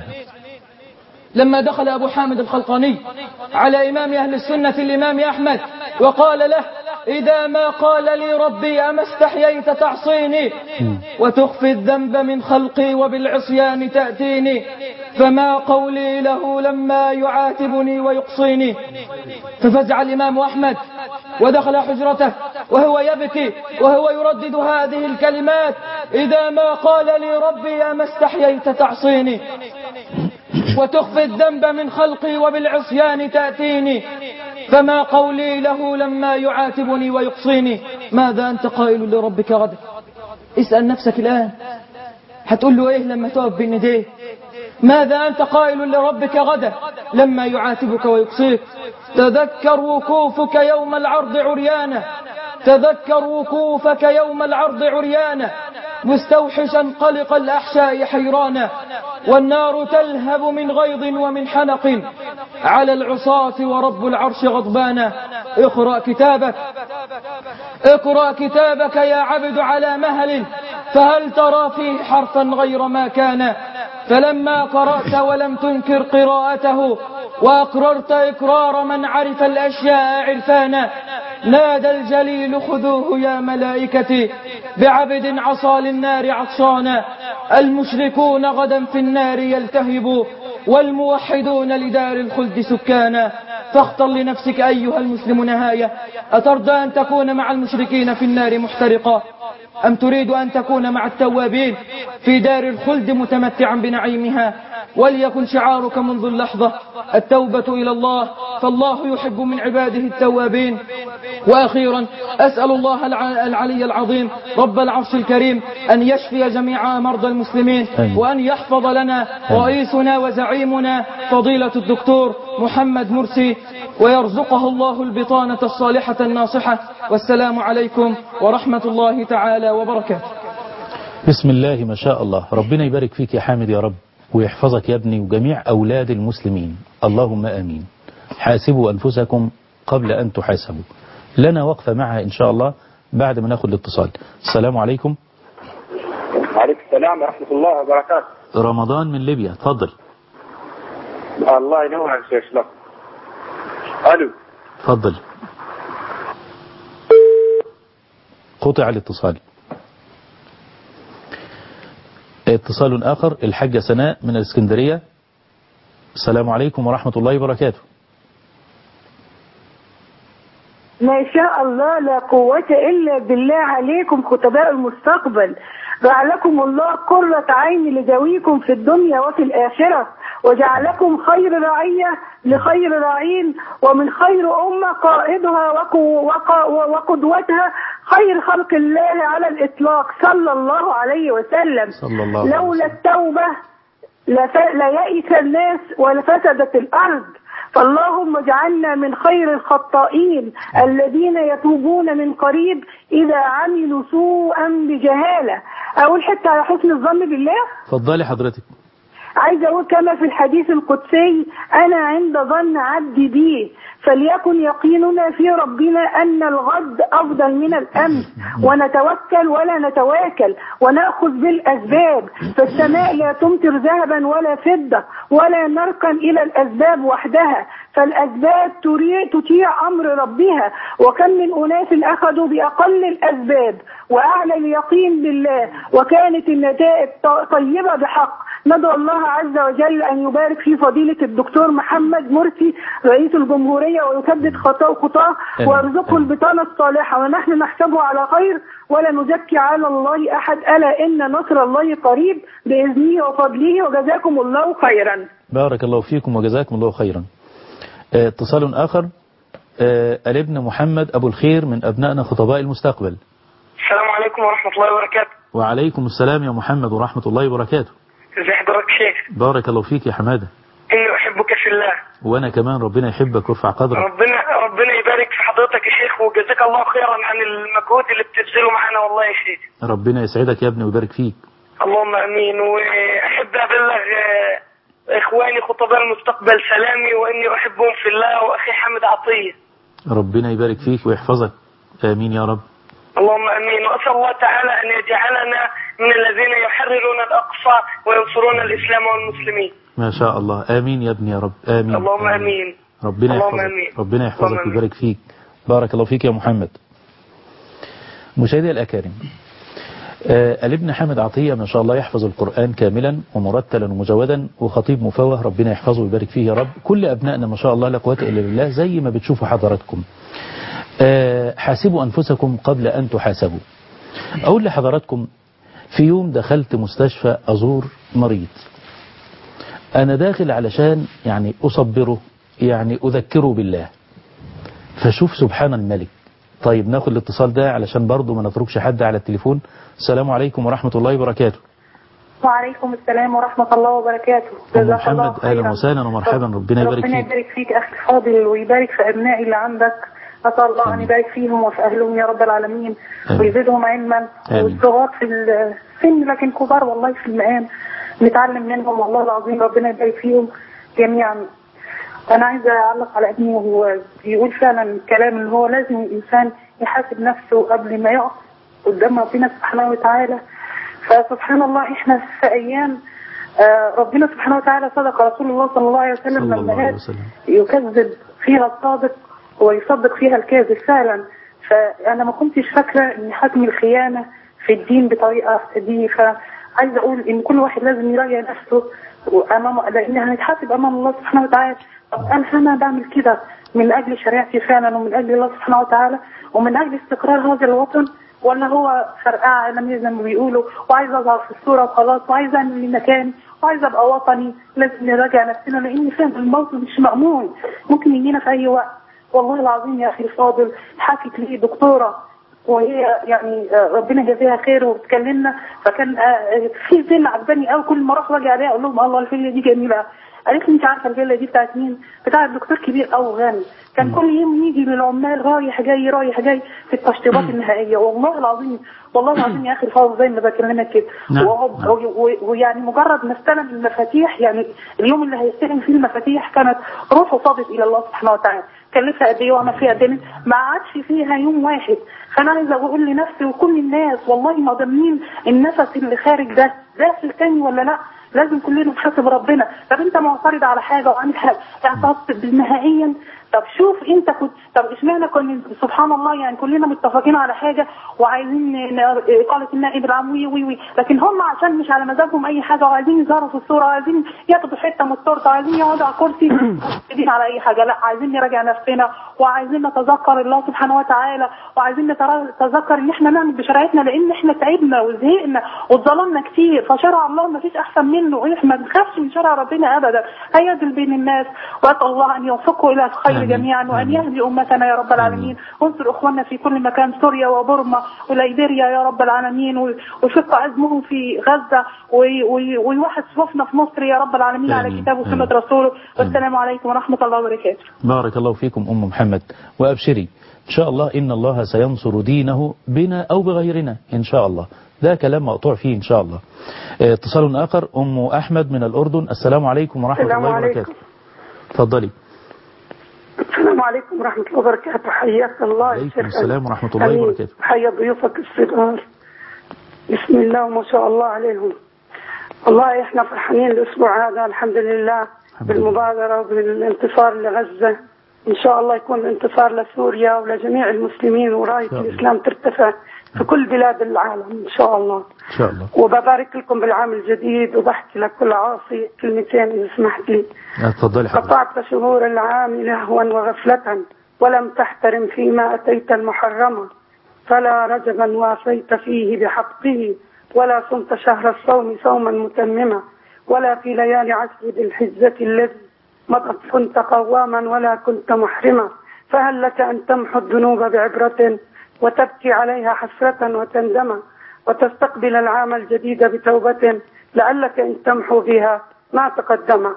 لما دخل أبو حامد الخلقاني على إمام أهل السنة الإمام أحمد وقال له إذا ما قال لي ربي أما استحييت تعصيني وتخفي الذنب من خلقي وبالعصيان تأتيني، فما قولي له لما يعاتبني ويقصيني. ففزع الإمام أحمد ودخل حجرته وهو يبكي وهو يردد هذه الكلمات إذا ما قال لي ربي أما استحييت تعصيني وتخفي الذنب من خلقي وبالعصيان تأتيني، فما قولي له لما يعاتبني ويقصيني. ماذا أنت قائل لربك غدا؟ اسأل نفسك الآن، هتقول له إيه لما تقف بين يديه؟ ماذا أنت قائل لربك غدا لما يعاتبك ويقصيك؟ تذكر وقوفك يوم العرض عريانا، تذكر وقوفك يوم العرض عريانا، مستوحشا قلق الأحشاء حيرانا، والنار تلهب من غيظ ومن حنق على العصاة ورب العرش غضبانا. اقرأ كتابك، اقرأ كتابك يا عبد على مهل، فهل ترى فيه حرفا غير ما كان؟ فلما قرأت ولم تنكر قراءته وأقررت إقرار من عرف الأشياء عرفانا، نادى الجليل خذوه يا ملائكتي بعبد عصى للنار عطشانا. المشركون غدا في النار يلتهبوا والموحدون لدار الخلد سكانا. فاختر لنفسك أيها المسلم نهاية، أترضى أن تكون مع المشركين في النار محترقا أم تريد أن تكون مع التوابين في دار الخلد متمتعا بنعيمها؟ وليكن شعارك منذ اللحظة التوبة إلى الله، فالله يحب من عباده التوابين. وأخيرا أسأل الله العلي العظيم رب العرش الكريم أن يشفي جميع مرضى المسلمين، وأن يحفظ لنا رئيسنا وزعيمنا فضيلة الدكتور محمد مرسي، ويرزقه الله البطانة الصالحة الناصحة. والسلام عليكم ورحمة الله تعالى وبركاته. بسم الله ما شاء الله. ربنا يبارك فيك يا حامد يا رب، ويحفظك يا ابني وجميع أولاد المسلمين، اللهم آمين. حاسبوا أنفسكم قبل أن تحاسبوا. لنا وقفة معها إن شاء الله بعد ما ناخد الاتصال. السلام عليكم. وعليكم السلام ورحمة الله وبركاته. رمضان من ليبيا، اتفضل. الله ينور يا شيخ. لا الو اتفضل. قطع الاتصال. اتصال آخر، الحاجة سناء من الإسكندرية. السلام عليكم ورحمة الله وبركاته. ما شاء الله لا قوة إلا بالله عليكم خطباء المستقبل، جعلكم الله قرة عين لذويكم في الدنيا وفي الآخرة، وجعلكم خير رعية لخير راعين، ومن خير أمة قائدها وقدوتها خير خلق الله على الإطلاق صلى الله عليه وسلم. صلى الله عليه وسلم. لولا التوبة ليئس الناس ولفسدت الأرض، فاللهم اجعلنا من خير الخطائين الذين يتوبون من قريب إذا عملوا سوءا بجهالة. أقول حتى على حسن الظن بالله. اتفضلي حضرتك. عايزة أقول كما في الحديث القدسي: أنا عند ظن عبدي بي، فليكن يقيننا في ربنا أن الغد أفضل من الأمس، ونتوكل ولا نتواكل ونأخذ بالأسباب، فالسماء لا تمطر ذهبا ولا فضة، ولا نركن إلى الأسباب وحدها، فالأسباب تطيع أمر ربها، وكم من أناس أخذوا بأقل الأسباب وأعلى اليقين بالله وكانت النتائج طيبة بحق. ندعو الله عز وجل أن يبارك في فضيلة الدكتور محمد مرسي رئيس الجمهورية ويسدد خطاه خطاه ويرزقه البطانة الصالحة، ونحن نحسبه على خير ولا نزكي على الله أحد، ألا إن نصر الله قريب بإذنه وفضله، وجزاكم الله خيرا. بارك الله فيكم وجزاكم الله خيرا. اه اتصال آخر، اه الابن محمد أبو الخير من أبنائنا خطباء المستقبل. السلام عليكم ورحمة الله وبركاته. وعليكم السلام يا محمد ورحمة الله وبركاته. ازي حضرتك شيخ؟ بارك الله فيك يا حمادة. إني أحبك في الله. وأنا كمان، ربنا يحبك ويرفع قدرك. ربنا ربنا يبارك في حضرتك يا شيخ، وجزاك الله خيرا عن المجهود اللي بتبذله معانا والله يا شيخ. ربنا يسعدك يا ابني ويبارك فيك. اللهم امين. واحب ابلغ اخواني خطباء المستقبل سلامي واني احبهم في الله، واخي حمد عطيه. ربنا يبارك فيك ويحفظك، امين يا رب. اللهم امين. واسال الله تعالى ان يجعلنا من الذين يحررون الاقصى وينصرون الاسلام والمسلمين. ما شاء الله، امين يا ابني يا رب، امين. اللهم امين. ربنا اللهم يحفظك. امين. ربنا يحفظك ويبارك فيك. بارك الله فيك يا محمد. مشاهدي الأكارم، آه الابن حامد عطية ما شاء الله يحفظ القرآن كاملا ومرتلا ومجودا، وخطيب مفوه، ربنا يحفظه ويبارك فيه يا رب. كل أبنائنا ما شاء الله لا قوة إلا بالله زي ما بتشوفوا حضراتكم. آه حاسبوا أنفسكم قبل أن تحاسبوا. أقول لحضراتكم، في يوم دخلت مستشفى أزور مريض، أنا داخل علشان يعني أصبره، يعني أذكره بالله، فشوف سبحان الملك. طيب ناخد الاتصال ده علشان برضو ما نتركش حد على التليفون. السلام عليكم ورحمة الله وبركاته. وعليكم السلام ورحمة الله وبركاته. أم محمد أهلا وسهلا ومرحبا، ربنا يبارك فيك. ربنا يبارك فيك أخي الفاضل ويبارك في أبنائي اللي عندك، أسأل الله أن يبارك فيهم وفي أهلهم يا رب العالمين، ويزيدهم علما، والصغار في السن لكن كبار والله في المقام نتعلم منهم والله العظيم، ربنا يبارك فيهم جميعا. أنا عايزة أعلق على ابني وهو بيقول فعلا الكلام اللي هو لازم الإنسان يحاسب نفسه قبل ما يقف قدام ربنا سبحانه وتعالى. فسبحان الله إحنا في أيام ربنا سبحانه وتعالى صدق رسول الله صلى الله عليه وسلم لما قال يكذب فيها الصادق ويصدق فيها الكاذب فعلا. فأنا ما كنتش فاكرة إن حجم الخيانة في الدين بطريقة دي. فعايزة أقول إن كل واحد لازم يراجع نفسه أمام، لأن هنتحاسب أمام الله سبحانه وتعالى. طب أنا بعمل كده من أجل شريعتي فعلا ومن أجل الله سبحانه وتعالى ومن أجل استقرار هذا الوطن، ولا هو فرقعة عالمية زي ما بيقولوا وعايز أظهر في الصورة وخلاص وعايز أعمل لي مكان وعايز أبقى وطني؟ لازم نراجع نفسنا، لأن فعلا الموت مش مأمون، ممكن يجينا في أي وقت. والله العظيم يا أخي الفاضل حكت لي دكتورة وهي يعني ربنا جزاها خير وبتكلمنا، فكان في فيلا عجباني قوي، كل ما اروح واجي عليها اقول لهم الله الفيلا دي جميله. قالت لي انت عارفه الفيلا دي بتاعت مين؟ بتاعت دكتور كبير قوي غني، كان كل يوم يجي للعمال رايح جاي رايح جاي في التشطيبات النهائيه. والله العظيم والله العظيم يا اخي الفاضل زي ما بكلمك كده، ويعني مجرد ما استلم المفاتيح، يعني اليوم اللي هيستلم فيه المفاتيح كانت روحه فاضت الى الله سبحانه وتعالى. كلفها قد ايه وعمل فيها قد ايه؟ ما عادش فيها يوم واحد. فانا عايزه اقول لنفسي وكل الناس والله ما ضامنين النفس اللي خارج ده داخل تاني ولا لا. لازم كلنا نحاسب ربنا. طب انت معترض على حاجه وعامل حاجه اعترضت نهائيا، طب شوف انت كنت، طب اشمعنى كنا سبحان الله يعني كلنا متفقين على حاجه وعايزين اقاله النائب العام وي وي وي، لكن هم عشان مش على مزاجهم اي حاجه وعايزين يظهروا في الصوره وعايزين ياخدوا حته من التورته وعايزين يقعدوا على كرسي مش على اي حاجه. لا، عايزين نراجع نفسنا وعايزين نتذكر الله سبحانه وتعالى وعايزين نتذكر ان احنا نعمل بشريعتنا، لان احنا تعبنا وزهقنا واتظلمنا كتير، فشرع الله ما فيش احسن منه، واحنا ما نخافش من شرع ربنا ابدا. هيدل بين الناس، واسال الله ان يوفقه الى الخير جميعا وان يهدي امتنا يا رب العالمين، وانصر اخواننا في كل مكان، سوريا وبورما وليبيريا يا رب العالمين، وشق عزمهم في غزه ويوحد صفوفنا في مصر يا رب العالمين على كتاب وسنه رسوله. والسلام عليكم ورحمه الله وبركاته. بارك الله فيكم ام محمد، وابشري ان شاء الله ان الله سينصر دينه بنا او بغيرنا ان شاء الله. ده كلام مقطوع فيه ان شاء الله. اتصال اخر، ام احمد من الاردن. السلام عليكم ورحمه الله وبركاته. اتفضلي. السلام عليكم ورحمة الله وبركاته. حياك الله يا شيخ. السلام ورحمة الله وبركاته. حيا ضيوفك الصغار. بسم الله وما شاء الله عليهم. والله احنا فرحانين الاسبوع هذا الحمد لله بالمبادرة وبالانتصار لغزة. ان شاء الله يكون انتصار لسوريا ولجميع المسلمين وراية الاسلام ترتفع في كل بلاد العالم ان شاء الله. ان شاء الله. وببارك لكم بالعام الجديد، وبحكي لكل عاصي كلمتين اذا سمحت لي. اتفضلي حضرتك. قطعت شهور العام لهوا وغفلة ولم تحترم فيما اتيت المحرمة، فلا رجبا وافيت فيه بحقه، ولا صمت شهر الصوم صوما متمما، ولا في ليالي عشر ذي الحجة الذي مضت كنت قواما ولا كنت محرما. فهل لك أن تمحو الذنوب بعبرة وتبكي عليها حسرة وتندما، وتستقبل العام الجديد بتوبة لعلك إن تمحو بها ما تقدم.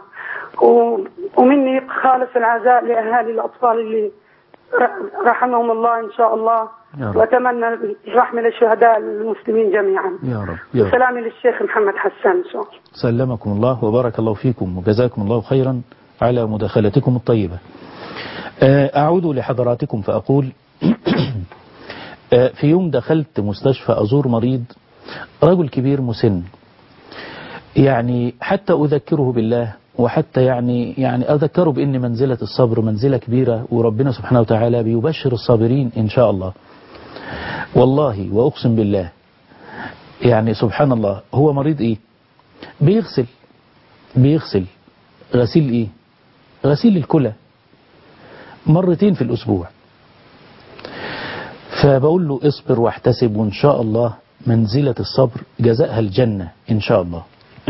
ومني خالص العزاء لأهالي الأطفال اللي رحمهم الله إن شاء الله، وأتمنى الرحمة للشهداء المسلمين جميعا. يا رب. يا رب. سلامي للشيخ محمد حسان إن شاء الله. سلمكم الله وبارك الله فيكم وجزاكم الله خيرا على مداخلتكم الطيبة. أعود لحضراتكم فأقول في يوم دخلت مستشفى أزور مريض، رجل كبير مسن، يعني حتى أذكره بالله، وحتى يعني يعني أذكره بأن منزلة الصبر منزلة كبيرة، وربنا سبحانه وتعالى بيبشر الصابرين إن شاء الله. والله وأقسم بالله يعني سبحان الله، هو مريض إيه؟ بيغسل بيغسل غسيل إيه؟ غسيل الكلى مرتين في الأسبوع. فبقول له اصبر واحتسب، وإن شاء الله منزلة الصبر جزاءها الجنة إن شاء الله.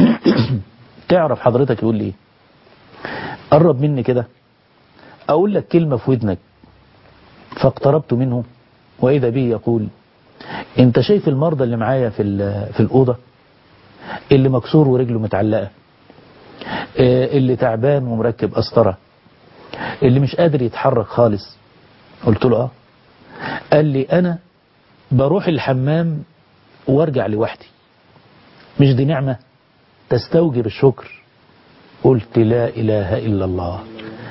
تعرف حضرتك يقول لي ايه؟ قرب مني كده اقول لك كلمة في ودنك. فاقتربت منه واذا به يقول انت شايف المرضى اللي معايا في في الأوضة، اللي مكسور ورجله متعلقة، اللي تعبان ومركب قسطرة، اللي مش قادر يتحرك خالص. قلت له اه. قال لي انا بروح الحمام وارجع لوحدي، مش دي نعمة تستوجب الشكر؟ قلت لا إله إلا الله.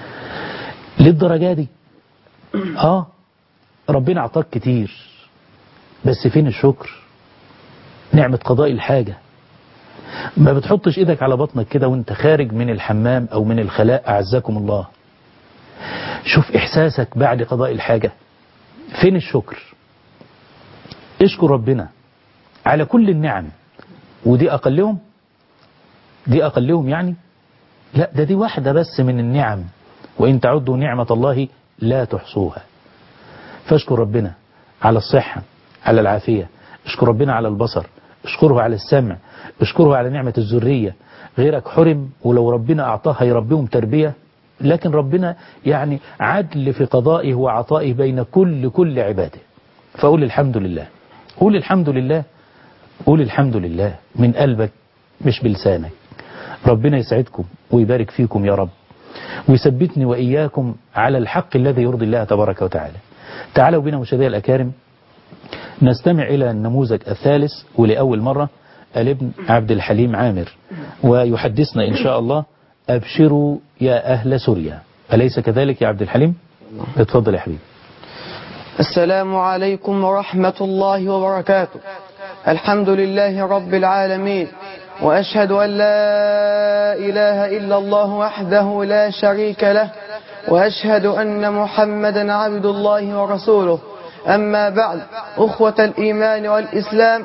للدرجة دي؟ آه ربنا أعطاك كتير، بس فين الشكر؟ نعمة قضاء الحاجة. ما بتحطش إيدك على بطنك كده وانت خارج من الحمام أو من الخلاء أعزكم الله. شوف إحساسك بعد قضاء الحاجة. فين الشكر؟ اشكر ربنا على كل النعم، ودي أقلهم دي أقلهم يعني؟ لا، ده دي واحدة بس من النعم، وإن تعدوا نعمة الله لا تحصوها. فاشكر ربنا على الصحة، على العافية، اشكر ربنا على البصر، اشكره على السمع، اشكره على نعمة الذرية. غيرك حرم، ولو ربنا أعطاه هيربيهم تربية، لكن ربنا يعني عدل في قضائه وعطائه بين كل كل عباده. فقول الحمد لله، قول الحمد لله، قول الحمد لله من قلبك مش بلسانك. ربنا يسعدكم ويبارك فيكم يا رب، ويثبتني وإياكم على الحق الذي يرضي الله تبارك وتعالى. تعالوا بنا مشاهدينا الأكارم نستمع إلى النموذج الثالث ولأول مرة الابن عبد الحليم عامر، ويحدثنا إن شاء الله أبشروا يا أهل سوريا. أليس كذلك يا عبد الحليم؟ اتفضل يا حبيبي. السلام عليكم ورحمة الله وبركاته. الحمد لله رب العالمين، وأشهد أن لا إله إلا الله وحده لا شريك له وأشهد أن محمدا عبد الله ورسوله. أما بعد، أخوة الإيمان والإسلام،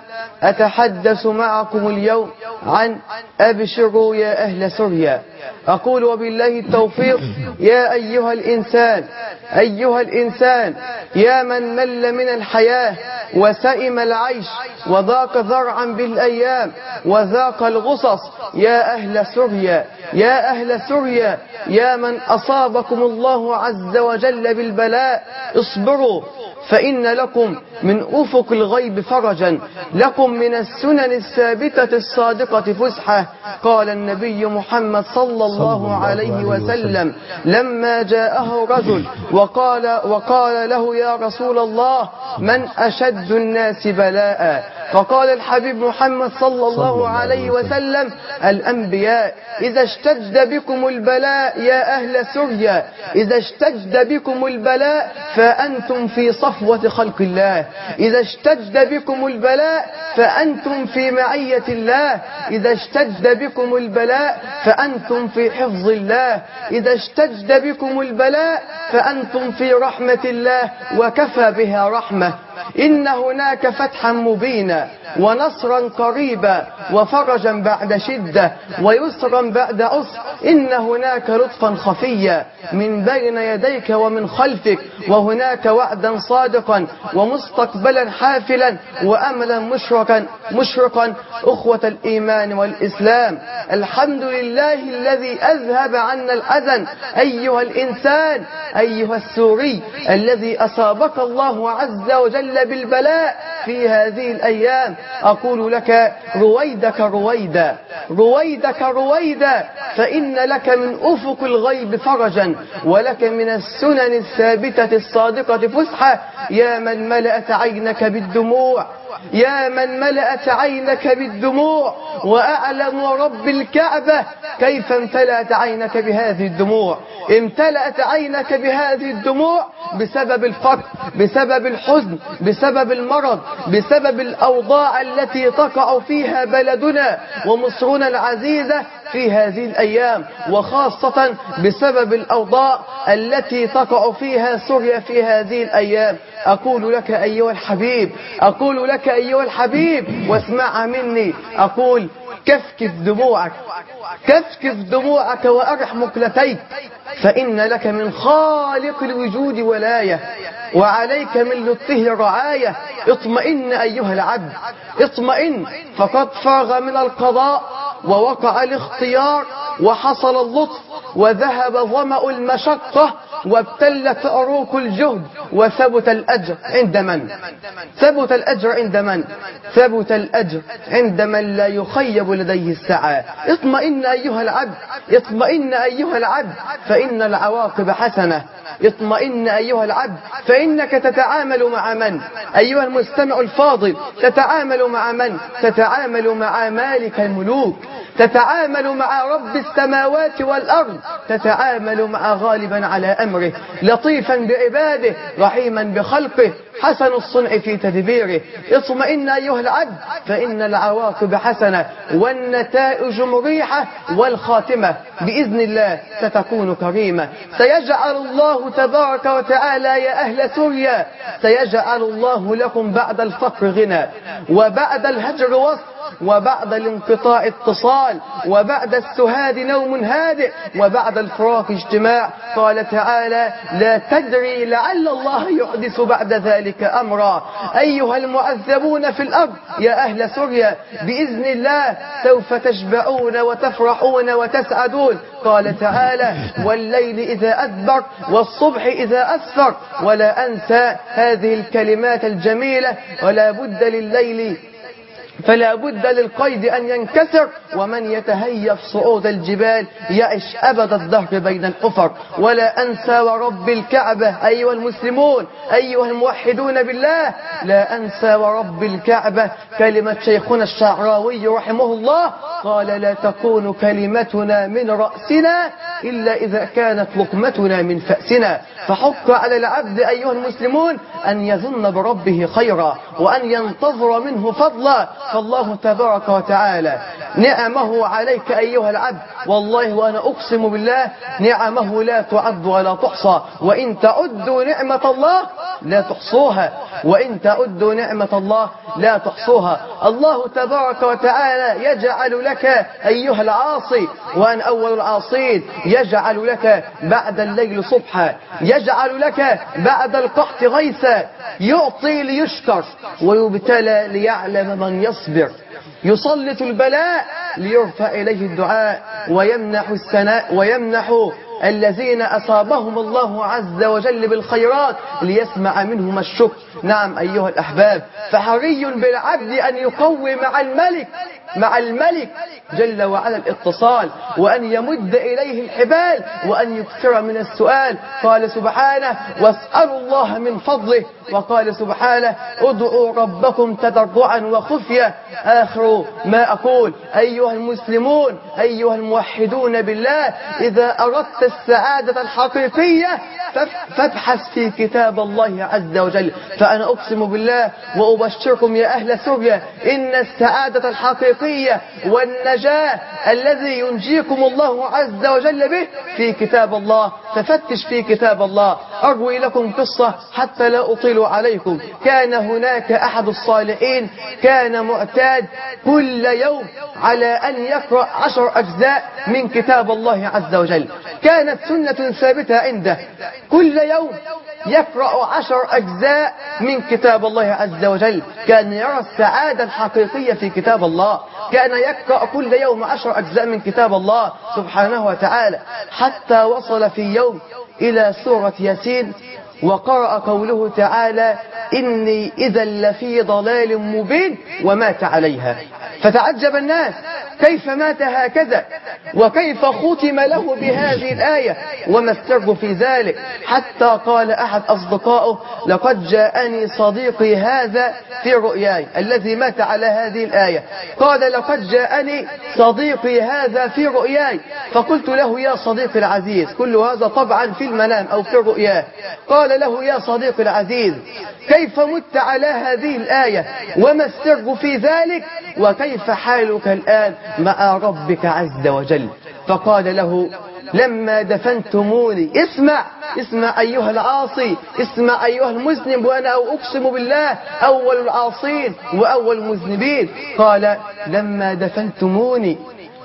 أتحدث معكم اليوم عن أبشروا يا أهل سوريا. أقول وبالله التوفيق: يا أيها الإنسان أيها الإنسان يا من مل من الحياة وسئم العيش وضاق ذرعا بالأيام وذاق الغصص، يا أهل سوريا يا أهل سوريا يا من أصابكم الله عز وجل بالبلاء، اصبروا فإن لكم من أفق الغيب فرجا، لكم من السنن الثابتة الصادقة فسحة. قال النبي محمد صلى الله عليه وسلم لما جاءه رجل وقال, وقال له: يا رسول الله، من أشد الناس بلاء؟ فقال الحبيب محمد صلى الله عليه وسلم: الأنبياء. إذا اشتد بكم البلاء يا أهل سوريا، إذا اشتد بكم البلاء فأنتم في صفوة خلق الله، إذا اشتد بكم البلاء فأنتم في معية الله، إذا اشتد بكم البلاء فأنتم في حفظ الله، إذا اشتد بكم البلاء فأنتم في رحمة الله وكفى بها رحمة. إن هناك فتحا مبينا ونصرا قريبا وفرجا بعد شدة ويسرا بعد عسر. إن هناك لطفا خفيا من بين يديك ومن خلفك، وهناك وعدا صادقا ومستقبلا حافلا وأملا مشرقا مشرقا. أخوة الإيمان والإسلام، الحمد لله الذي أذهب عنا الحزن. أيها الإنسان أيها السوري الذي أصابك الله عز وجل بالبلاء في هذه الأيام، أقول لك: رويدك رويدا رويدك رويدا، فإن لك من أفق الغيب فرجا ولك من السنن الثابتة الصادقة فسحة. يا من ملأت عينك بالدموع يا من ملأت عينك بالدموع وأعلم ورب الكعبة كيف امتلأت عينك بهذه الدموع. امتلأت عينك بهذه الدموع بسبب الفقر، بسبب الحزن، بسبب المرض، بسبب الأوضاع التي تقع فيها بلدنا ومصرنا العزيزة في هذه الأيام، وخاصة بسبب الأوضاع التي تقع فيها سوريا في هذه الأيام. أقول لك أيها الحبيب أقول لك أيها الحبيب واسمع مني، أقول: كفكف دموعك كفكف دموعك وأرح مقلتيك، فإن لك من خالق الوجود ولاية وعليك من لطفه رعاية. اطمئن أيها العبد اطمئن، فقد فرغ من القضاء ووقع الاختيار وحصل اللطف وذهب ظمأ المشقة وابتلت عروق الجهد وثبت الأجر عند من؟ ثبت الأجر عند من؟ ثبت الأجر عند من لا يخيب لديه السعي. اطمئن أيها العبد اطمئن أيها العبد فإن العواقب حسنة. اطمئن أيها العبد فإنك تتعامل مع من؟ أيها المستمع الفاضل، تتعامل مع من؟ تتعامل مع مالك الملوك، تتعامل مع رب السماوات والأرض، تتعامل مع غالبا على أمره، لطيفا بعباده، رحيما بخلقه، حسن الصنع في تدبيره. اطمئن أيها العبد فإن العواقب حسنة والنتائج مريحة والخاتمة بإذن الله ستكون كريمة. سيجعل الله تبارك وتعالى يا أهل سوريا سيجعل الله لكم بعد الفقر غنى، وبعد الهجر وسط، وبعد الانقطاع اتصال، وبعد السهاد نوم هادئ، وبعد الفراق اجتماع. قال تعالى: لا تدري لعل الله يحدث بعد ذلك أمرا. أيها المعذبون في الأرض يا أهل سوريا، بإذن الله سوف تشبعون وتفرحون وتسعدون. قال تعالى: والليل إذا أدبر والصبح إذا أسفر. ولا أنسى هذه الكلمات الجميلة: ولا بد لليل فلا بد للقيد أن ينكسر، ومن يتهيف صعود الجبال يعش أبد الدهر بين الحفر. ولا أنسى ورب الكعبة أيها المسلمون أيها الموحدون بالله، لا أنسى ورب الكعبة كلمة شيخنا الشعراوي رحمه الله، قال: لا تكون كلمتنا من رأسنا إلا إذا كانت لقمتنا من فأسنا. فحق على العبد أيها المسلمون أن يظن بربه خيرا وأن ينتظر منه فضلا، فالله تبارك وتعالى نعمه عليك أيها العبد والله وأنا أقسم بالله نعمه لا تعد ولا تحصى، وإن تعدوا نعمة الله لا تحصوها، وإن تعدوا نعمة الله لا تحصوها. الله تبارك وتعالى يجعل لك أيها العاصي وأن أول العاصين يجعل لك بعد الليل صبحا، يجعل لك بعد القحط غيثا، يعطي ليشكر ويبتلى ليعلم من يصبر، يسلط البلاء ليرفع إليه الدعاء، ويمنح الثناء ويمنح الذين أصابهم الله عز وجل بالخيرات ليسمع منهم الشكر. نعم أيها الأحباب، فحري بالعبد أن يقوي مع الملك مع الملك جل وعلا الاتصال، وأن يمد إليه الحبال، وأن يكثر من السؤال. قال سبحانه واسألوا الله من فضله، وقال سبحانه ادعوا ربكم تضرعا وخفية. آخر ما أقول أيها المسلمون أيها الموحدون بالله، إذا أردت السعادة الحقيقية فابحث في كتاب الله عز وجل. فأنا أقسم بالله وأبشركم يا أهل سوريا إن السعادة الحقيقية والنجاة الذي ينجيكم الله عز وجل به في كتاب الله. ففتش في كتاب الله. أروي لكم قصة حتى لا أطيل عليكم. كان هناك أحد الصالحين كان معتاد كل يوم على أن يقرأ عشر أجزاء من كتاب الله عز وجل، كانت سنة ثابتة عنده، كل يوم يقرأ عشر أجزاء من كتاب الله عز وجل. كان يرى السعادة الحقيقية في كتاب الله، كان يقرأ كل يوم عشر أجزاء من كتاب الله سبحانه وتعالى، حتى وصل في يوم إلى سورة ياسين وقرأ قوله تعالى إني إذا لفي ضلال مبين ومات عليها. فتعجب الناس كيف مات هكذا وكيف ختم له بهذه الآية وما السر في ذلك، حتى قال أحد أصدقائه لقد جاءني صديقي هذا في رؤياي الذي مات على هذه الآية، قال لقد جاءني صديقي هذا في رؤياي، فقلت له يا صديقي العزيز، كل هذا طبعا في المنام أو في رؤياه، قال له يا صديقي العزيز كيف مت على هذه الآية وما السر في ذلك وكيف حالك الآن مع ربك عز وجل؟ فقال له لما دفنتموني، اسمع اسمع أيها العاصي، اسمع أيها المذنب، وأنا أقسم بالله أول العاصين وأول المذنبين، قال لما دفنتموني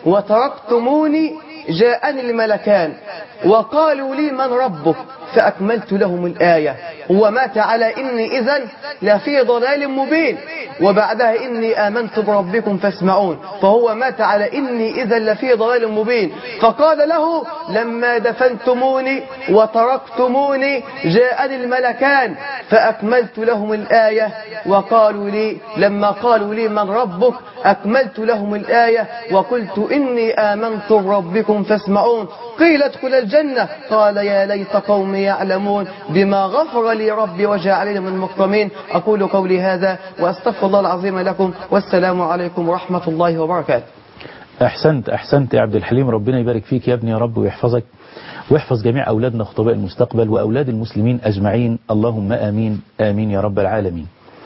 وتركتموني جاءني الملكان وقالوا لي من ربك فأكملت لهم الآية، ومات على إني إذن لفي ضلال مبين، وبعدها إني آمنت بربكم فاسمعون، فهو مات على إني إذن لفي ضلال مبين. فقال له لما دفنتموني وتركتموني جاءني الملكان فأكملت لهم الآية وقالوا لي لما قالوا لي من ربك أكملت لهم الآية وقلت إني آمنت بربكم فاسمعون. قيل ادخل الجنة، قال يا ليت قومي يعلمون بما غفر لي ربي وجعلني من المكرمين. أقول قولي هذا وأستغفر الله العظيم لكم، والسلام عليكم ورحمة الله وبركاته. أحسنت أحسنت يا عبد الحليم، ربنا يبارك فيك يا ابني يا رب ويحفظك ويحفظ جميع أولادنا خطباء المستقبل وأولاد المسلمين أجمعين، اللهم آمين آمين يا رب العالمين.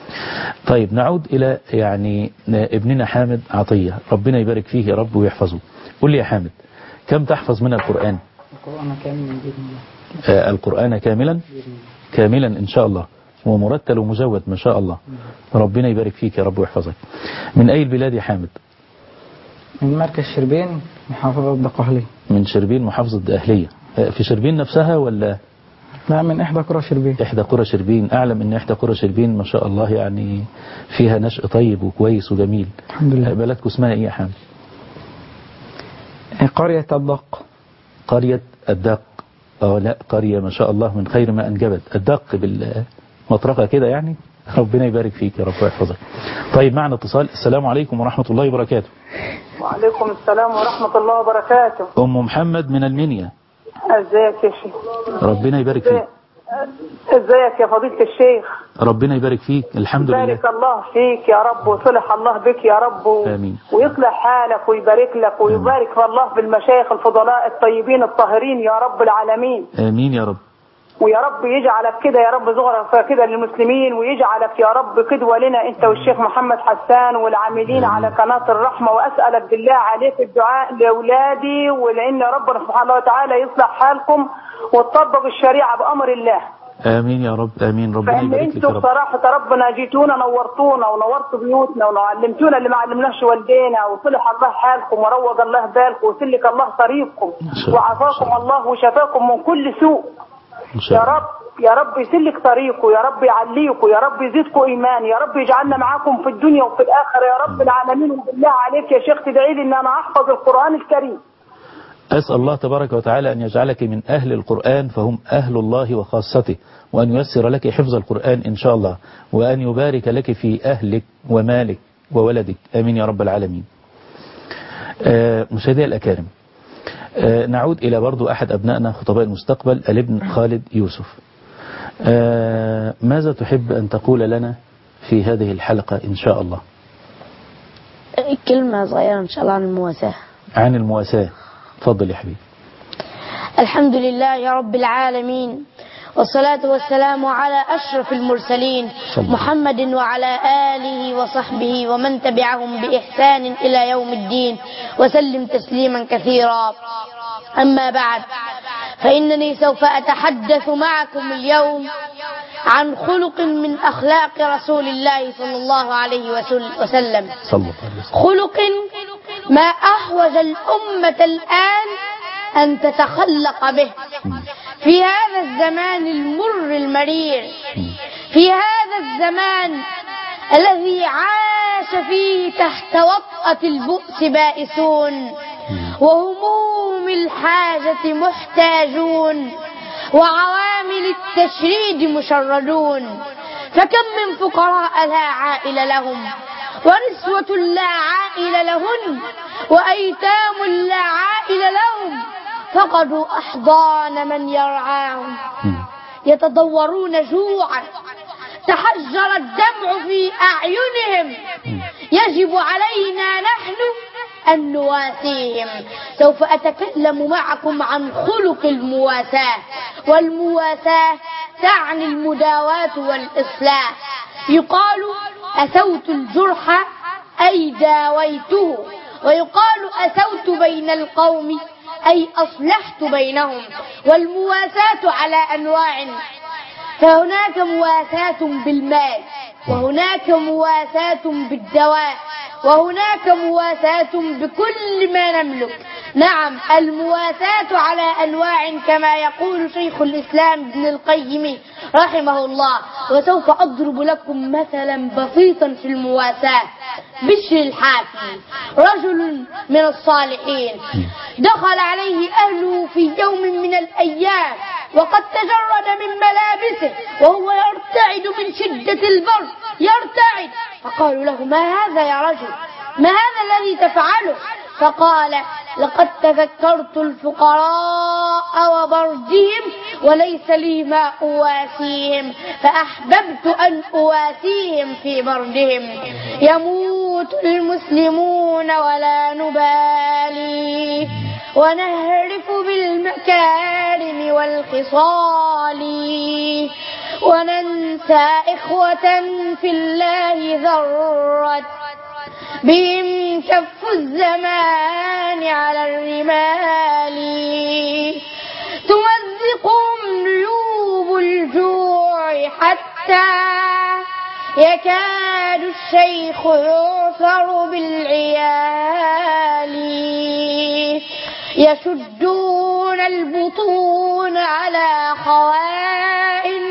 طيب نعود إلى يعني ابننا حامد عطية، ربنا يبارك فيه يا رب ويحفظه. قل لي يا حامد كم تحفظ من القرآن؟ القرآن كاملا بإذن آه الله. القرآن كاملا كاملا إن شاء الله، ومرتل ومجود ما شاء الله، ربنا يبارك فيك يا رب ويحفظك. من أي البلاد يا حامد؟ من مركز شربين محافظة الدقهلية. من شربين محافظة الدقهلية، في شربين نفسها ولا؟ لا من إحدى قرى شربين. إحدى قرى شربين، أعلم إن إحدى قرى شربين ما شاء الله يعني فيها نشء طيب وكويس وجميل. الحمد لله. بلدكم اسمها إيه يا حامد؟ قرية الدق. قرية الدق. اه لا قرية ما شاء الله من خير ما أنجبت، الدق بالمطرقة كده يعني، ربنا يبارك فيك يا رب ويحفظك. طيب معنا اتصال، السلام عليكم ورحمة الله وبركاته. وعليكم السلام ورحمة الله وبركاته. أم محمد من المنيا. ازيك يا شيخ؟ ربنا يبارك فيك. ازيك يا فضيلة الشيخ؟ ربنا يبارك فيك. الحمد لله. بارك الله فيك يا رب، وصلح الله بك يا رب، و... آمين. ويصلح حالك ويبارك لك، ويبارك في الله بالمشايخ الفضلاء الطيبين الطاهرين يا رب العالمين. آمين يا رب. ويا رب يجعلك كده يا رب زغرة كده للمسلمين، ويجعلك يا رب قدوة لنا انت والشيخ محمد حسان والعاملين على قناة الرحمة. واسألك بالله عليك الدعاء لاولادي، ولان ربنا سبحانه وتعالى يصلح حالكم وتطبق الشريعة بأمر الله. آمين يا رب. آمين. ربنا فإن يبارك لك يا انتوا رب. بصراحة ربنا جيتونا نورتونا ونورتوا بيوتنا وعلمتونا اللي ما علمناش والدينا، وصلح الله حالكم وروج الله بالكم وسلك الله طريقكم وعافاكم الله وشفاكم من كل سوء يا رب. يا رب يسلك طريقه، يا رب يعليكم، يا رب يزيدكم إيمان، يا رب يجعلنا معاكم في الدنيا وفي الآخرة يا رب العالمين. وبالله عليك يا شيخ تدعي لي إن أنا أحفظ القرآن الكريم. أسأل الله تبارك وتعالى أن يجعلك من أهل القرآن فهم أهل الله وخاصته، وأن ييسر لك حفظ القرآن إن شاء الله، وأن يبارك لك في أهلك ومالك وولدك. آمين يا رب العالمين. آه مشاهدي الأكارم، آه نعود إلى برضو أحد أبنائنا خطباء المستقبل، الابن خالد يوسف. آه ماذا تحب أن تقول لنا في هذه الحلقة إن شاء الله؟ كلمة صغيرة إن شاء الله عن المواساة. عن المواساة. تفضل يا حبيبي. الحمد لله يا رب العالمين، والصلاة والسلام على أشرف المرسلين محمد وعلى آله وصحبه ومن تبعهم بإحسان إلى يوم الدين، وسلم تسليما كثيرا. أما بعد، فإنني سوف أتحدث معكم اليوم عن خلق من أخلاق رسول الله صلى الله عليه وسلم، خلق ما أحوج الأمة الآن أن تتخلق به في هذا الزمان المر المرير، في هذا الزمان الذي عاش فيه تحت وطأة البؤس بائسون، وهموم الحاجة محتاجون، وعوامل التشريد مشردون. فكم من فقراء لا عائل لهم، ونسوة لا عائل لهن، وأيتام لا عائل لهم، فقدوا أحضان من يرعاهم، يتضورون جوعا، تحجر الدمع في أعينهم. يجب علينا نحن أن نواسيهم. سوف أتكلم معكم عن خلق المواساة، والمواساة تعني المداواة والإصلاح. يقال أسوت الجرح أي داويته، ويقال أسوت بين القوم أي أصلحت بينهم. والمواساة على أنواع، فهناك مواساة بالمال، وهناك مواساة بالدواء، وهناك مواساة بكل ما نملك. نعم، المواساة على أنواع كما يقول شيخ الإسلام ابن القيم رحمه الله. وسوف أضرب لكم مثلا بسيطا في المواساة. بشر الحافي رجل من الصالحين، دخل عليه أهله في يوم من الأيام وقد تجرد من ملابسه وهو يرتعد من شدة البرد، يرتعد. فقالوا له: ما هذا يا رجل؟ ما هذا الذي تفعله؟ فقال: لقد تذكرت الفقراء وبردهم وليس لي ما أواسيهم، فأحببت أن أواسيهم في بردهم. يموت المسلمون ولا نبالي، ونهرف بالمكارم والخصال، وننسى إخوة في الله ذرت بهم كف الزمان على الرمال، تمزقهم نيوب الجوع حتى يكاد الشيخ يعثر بالعيال، يشدون البطون على خوائن،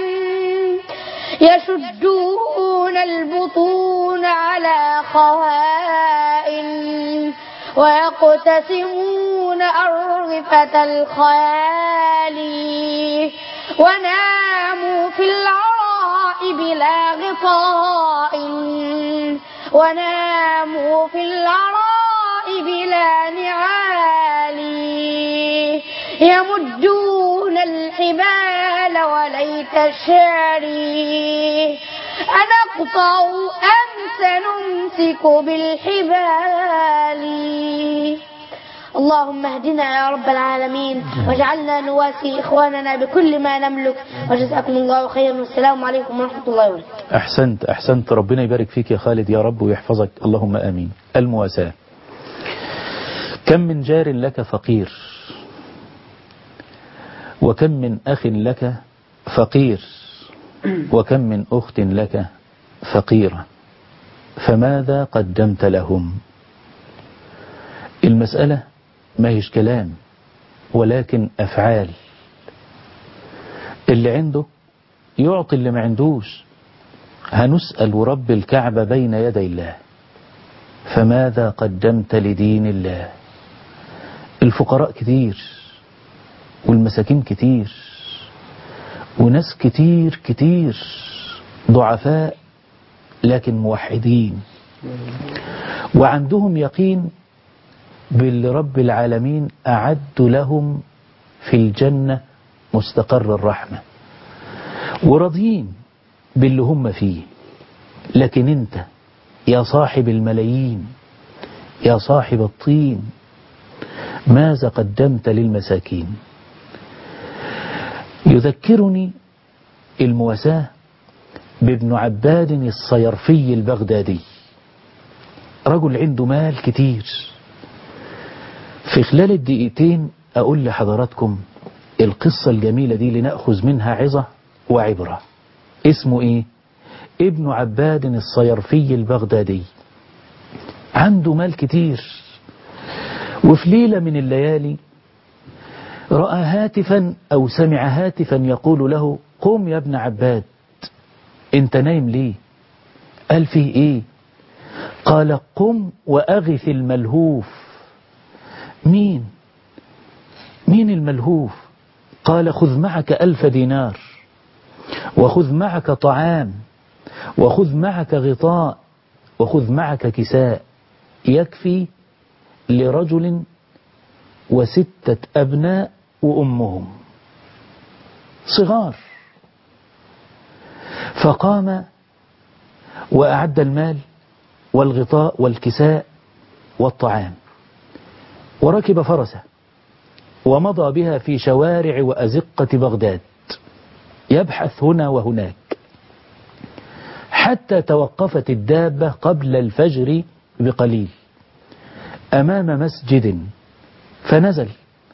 يشدون البطون على خوائن، ويقتسمون أرغفة الخيال، وناموا في العراء بلا غطاء، وناموا في العراء بلا نعال، يمدون الحبال وليت شعري أنقطع أم سنمسك بالحبال. اللهم اهدنا يا رب العالمين واجعلنا نواسي إخواننا بكل ما نملك، وجزاكم الله خيرا والسلام عليكم ورحمة الله وبركاته. أحسنت أحسنت، ربنا يبارك فيك يا خالد يا رب ويحفظك، اللهم آمين. المواساة. كم من جار لك فقير، وكم من أخ لك فقير، وكم من أخت لك فقيرة، فماذا قدمت لهم؟ المسألة ما هيش كلام ولكن أفعال. اللي عنده يعطي اللي ما عندوش. هنسأل رب الكعبة بين يدي الله فماذا قدمت لدين الله؟ الفقراء كتير والمساكين كتير وناس كتير كتير ضعفاء لكن موحدين وعندهم يقين باللي رب العالمين أعد لهم في الجنة مستقر الرحمة، وراضيين باللي هم فيه. لكن انت يا صاحب الملايين، يا صاحب الطين، ماذا قدمت للمساكين؟ يذكرني المواساة بابن عباد الصيرفي البغدادي، رجل عنده مال كتير. في خلال الدقيقتين أقول لحضراتكم القصة الجميلة دي لنأخذ منها عظة وعبرة. اسمه إيه؟ ابن عباد الصيرفي البغدادي، عنده مال كتير. وفي ليلة من الليالي رأى هاتفا أو سمع هاتفا يقول له: قم يا ابن عباد، انت نايم ليه؟ قال: فيه ايه؟ قال: قم وأغث الملهوف. مين؟ مين الملهوف؟ قال: خذ معك ألف دينار، وخذ معك طعام، وخذ معك غطاء، وخذ معك كساء يكفي لرجل وستة أبناء وأمهم صغار. فقام وأعد المال والغطاء والكساء والطعام، وركب فرسه ومضى بها في شوارع وأزقة بغداد يبحث هنا وهناك، حتى توقفت الدابة قبل الفجر بقليل أمام مسجد، فنزل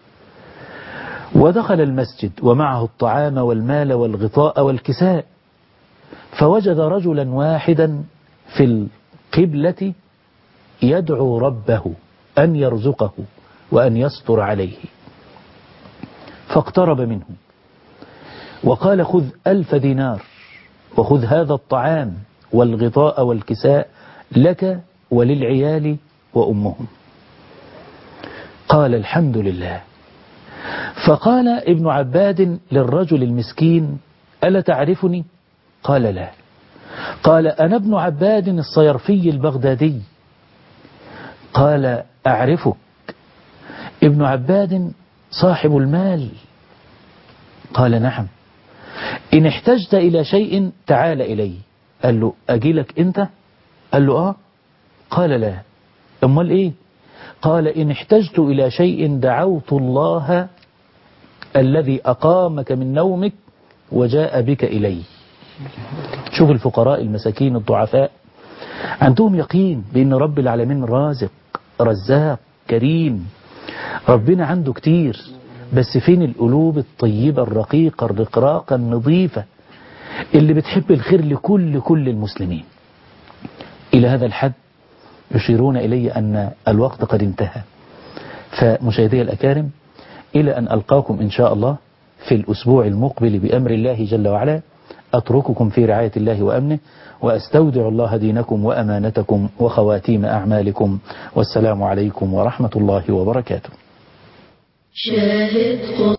ودخل المسجد ومعه الطعام والمال والغطاء والكساء، فوجد رجلا واحدا في القبلة يدعو ربه أن يرزقه وأن يستر عليه، فاقترب منه وقال: خذ ألف دينار، وخذ هذا الطعام والغطاء والكساء لك وللعيال وأمهم. قال: الحمد لله. فقال ابن عباد للرجل المسكين: ألا تعرفني؟ قال: لا. قال: أنا ابن عباد الصيرفي البغدادي. قال: أعرفك. ابن عباد صاحب المال. قال: نعم. إن احتجت إلى شيء تعال إلي. قال له: أجيلك أنت؟ قال له: آه. قال: لا. أمال إيه؟ قال: إن احتجت إلى شيء دعوت الله الذي أقامك من نومك وجاء بك إلي. شوف الفقراء المساكين الضعفاء عندهم يقين بأن رب العالمين رازق رزاق كريم، ربنا عنده كتير، بس فين القلوب الطيبة الرقيقة الرقراقة النظيفة اللي بتحب الخير لكل كل المسلمين. إلى هذا الحد يشيرون إلي أن الوقت قد انتهى. فمشاهدي الأكارم، إلى أن ألقاكم إن شاء الله في الأسبوع المقبل بأمر الله جل وعلا، أترككم في رعاية الله وأمنه، وأستودع الله دينكم وأمانتكم وخواتيم أعمالكم، والسلام عليكم ورحمة الله وبركاته.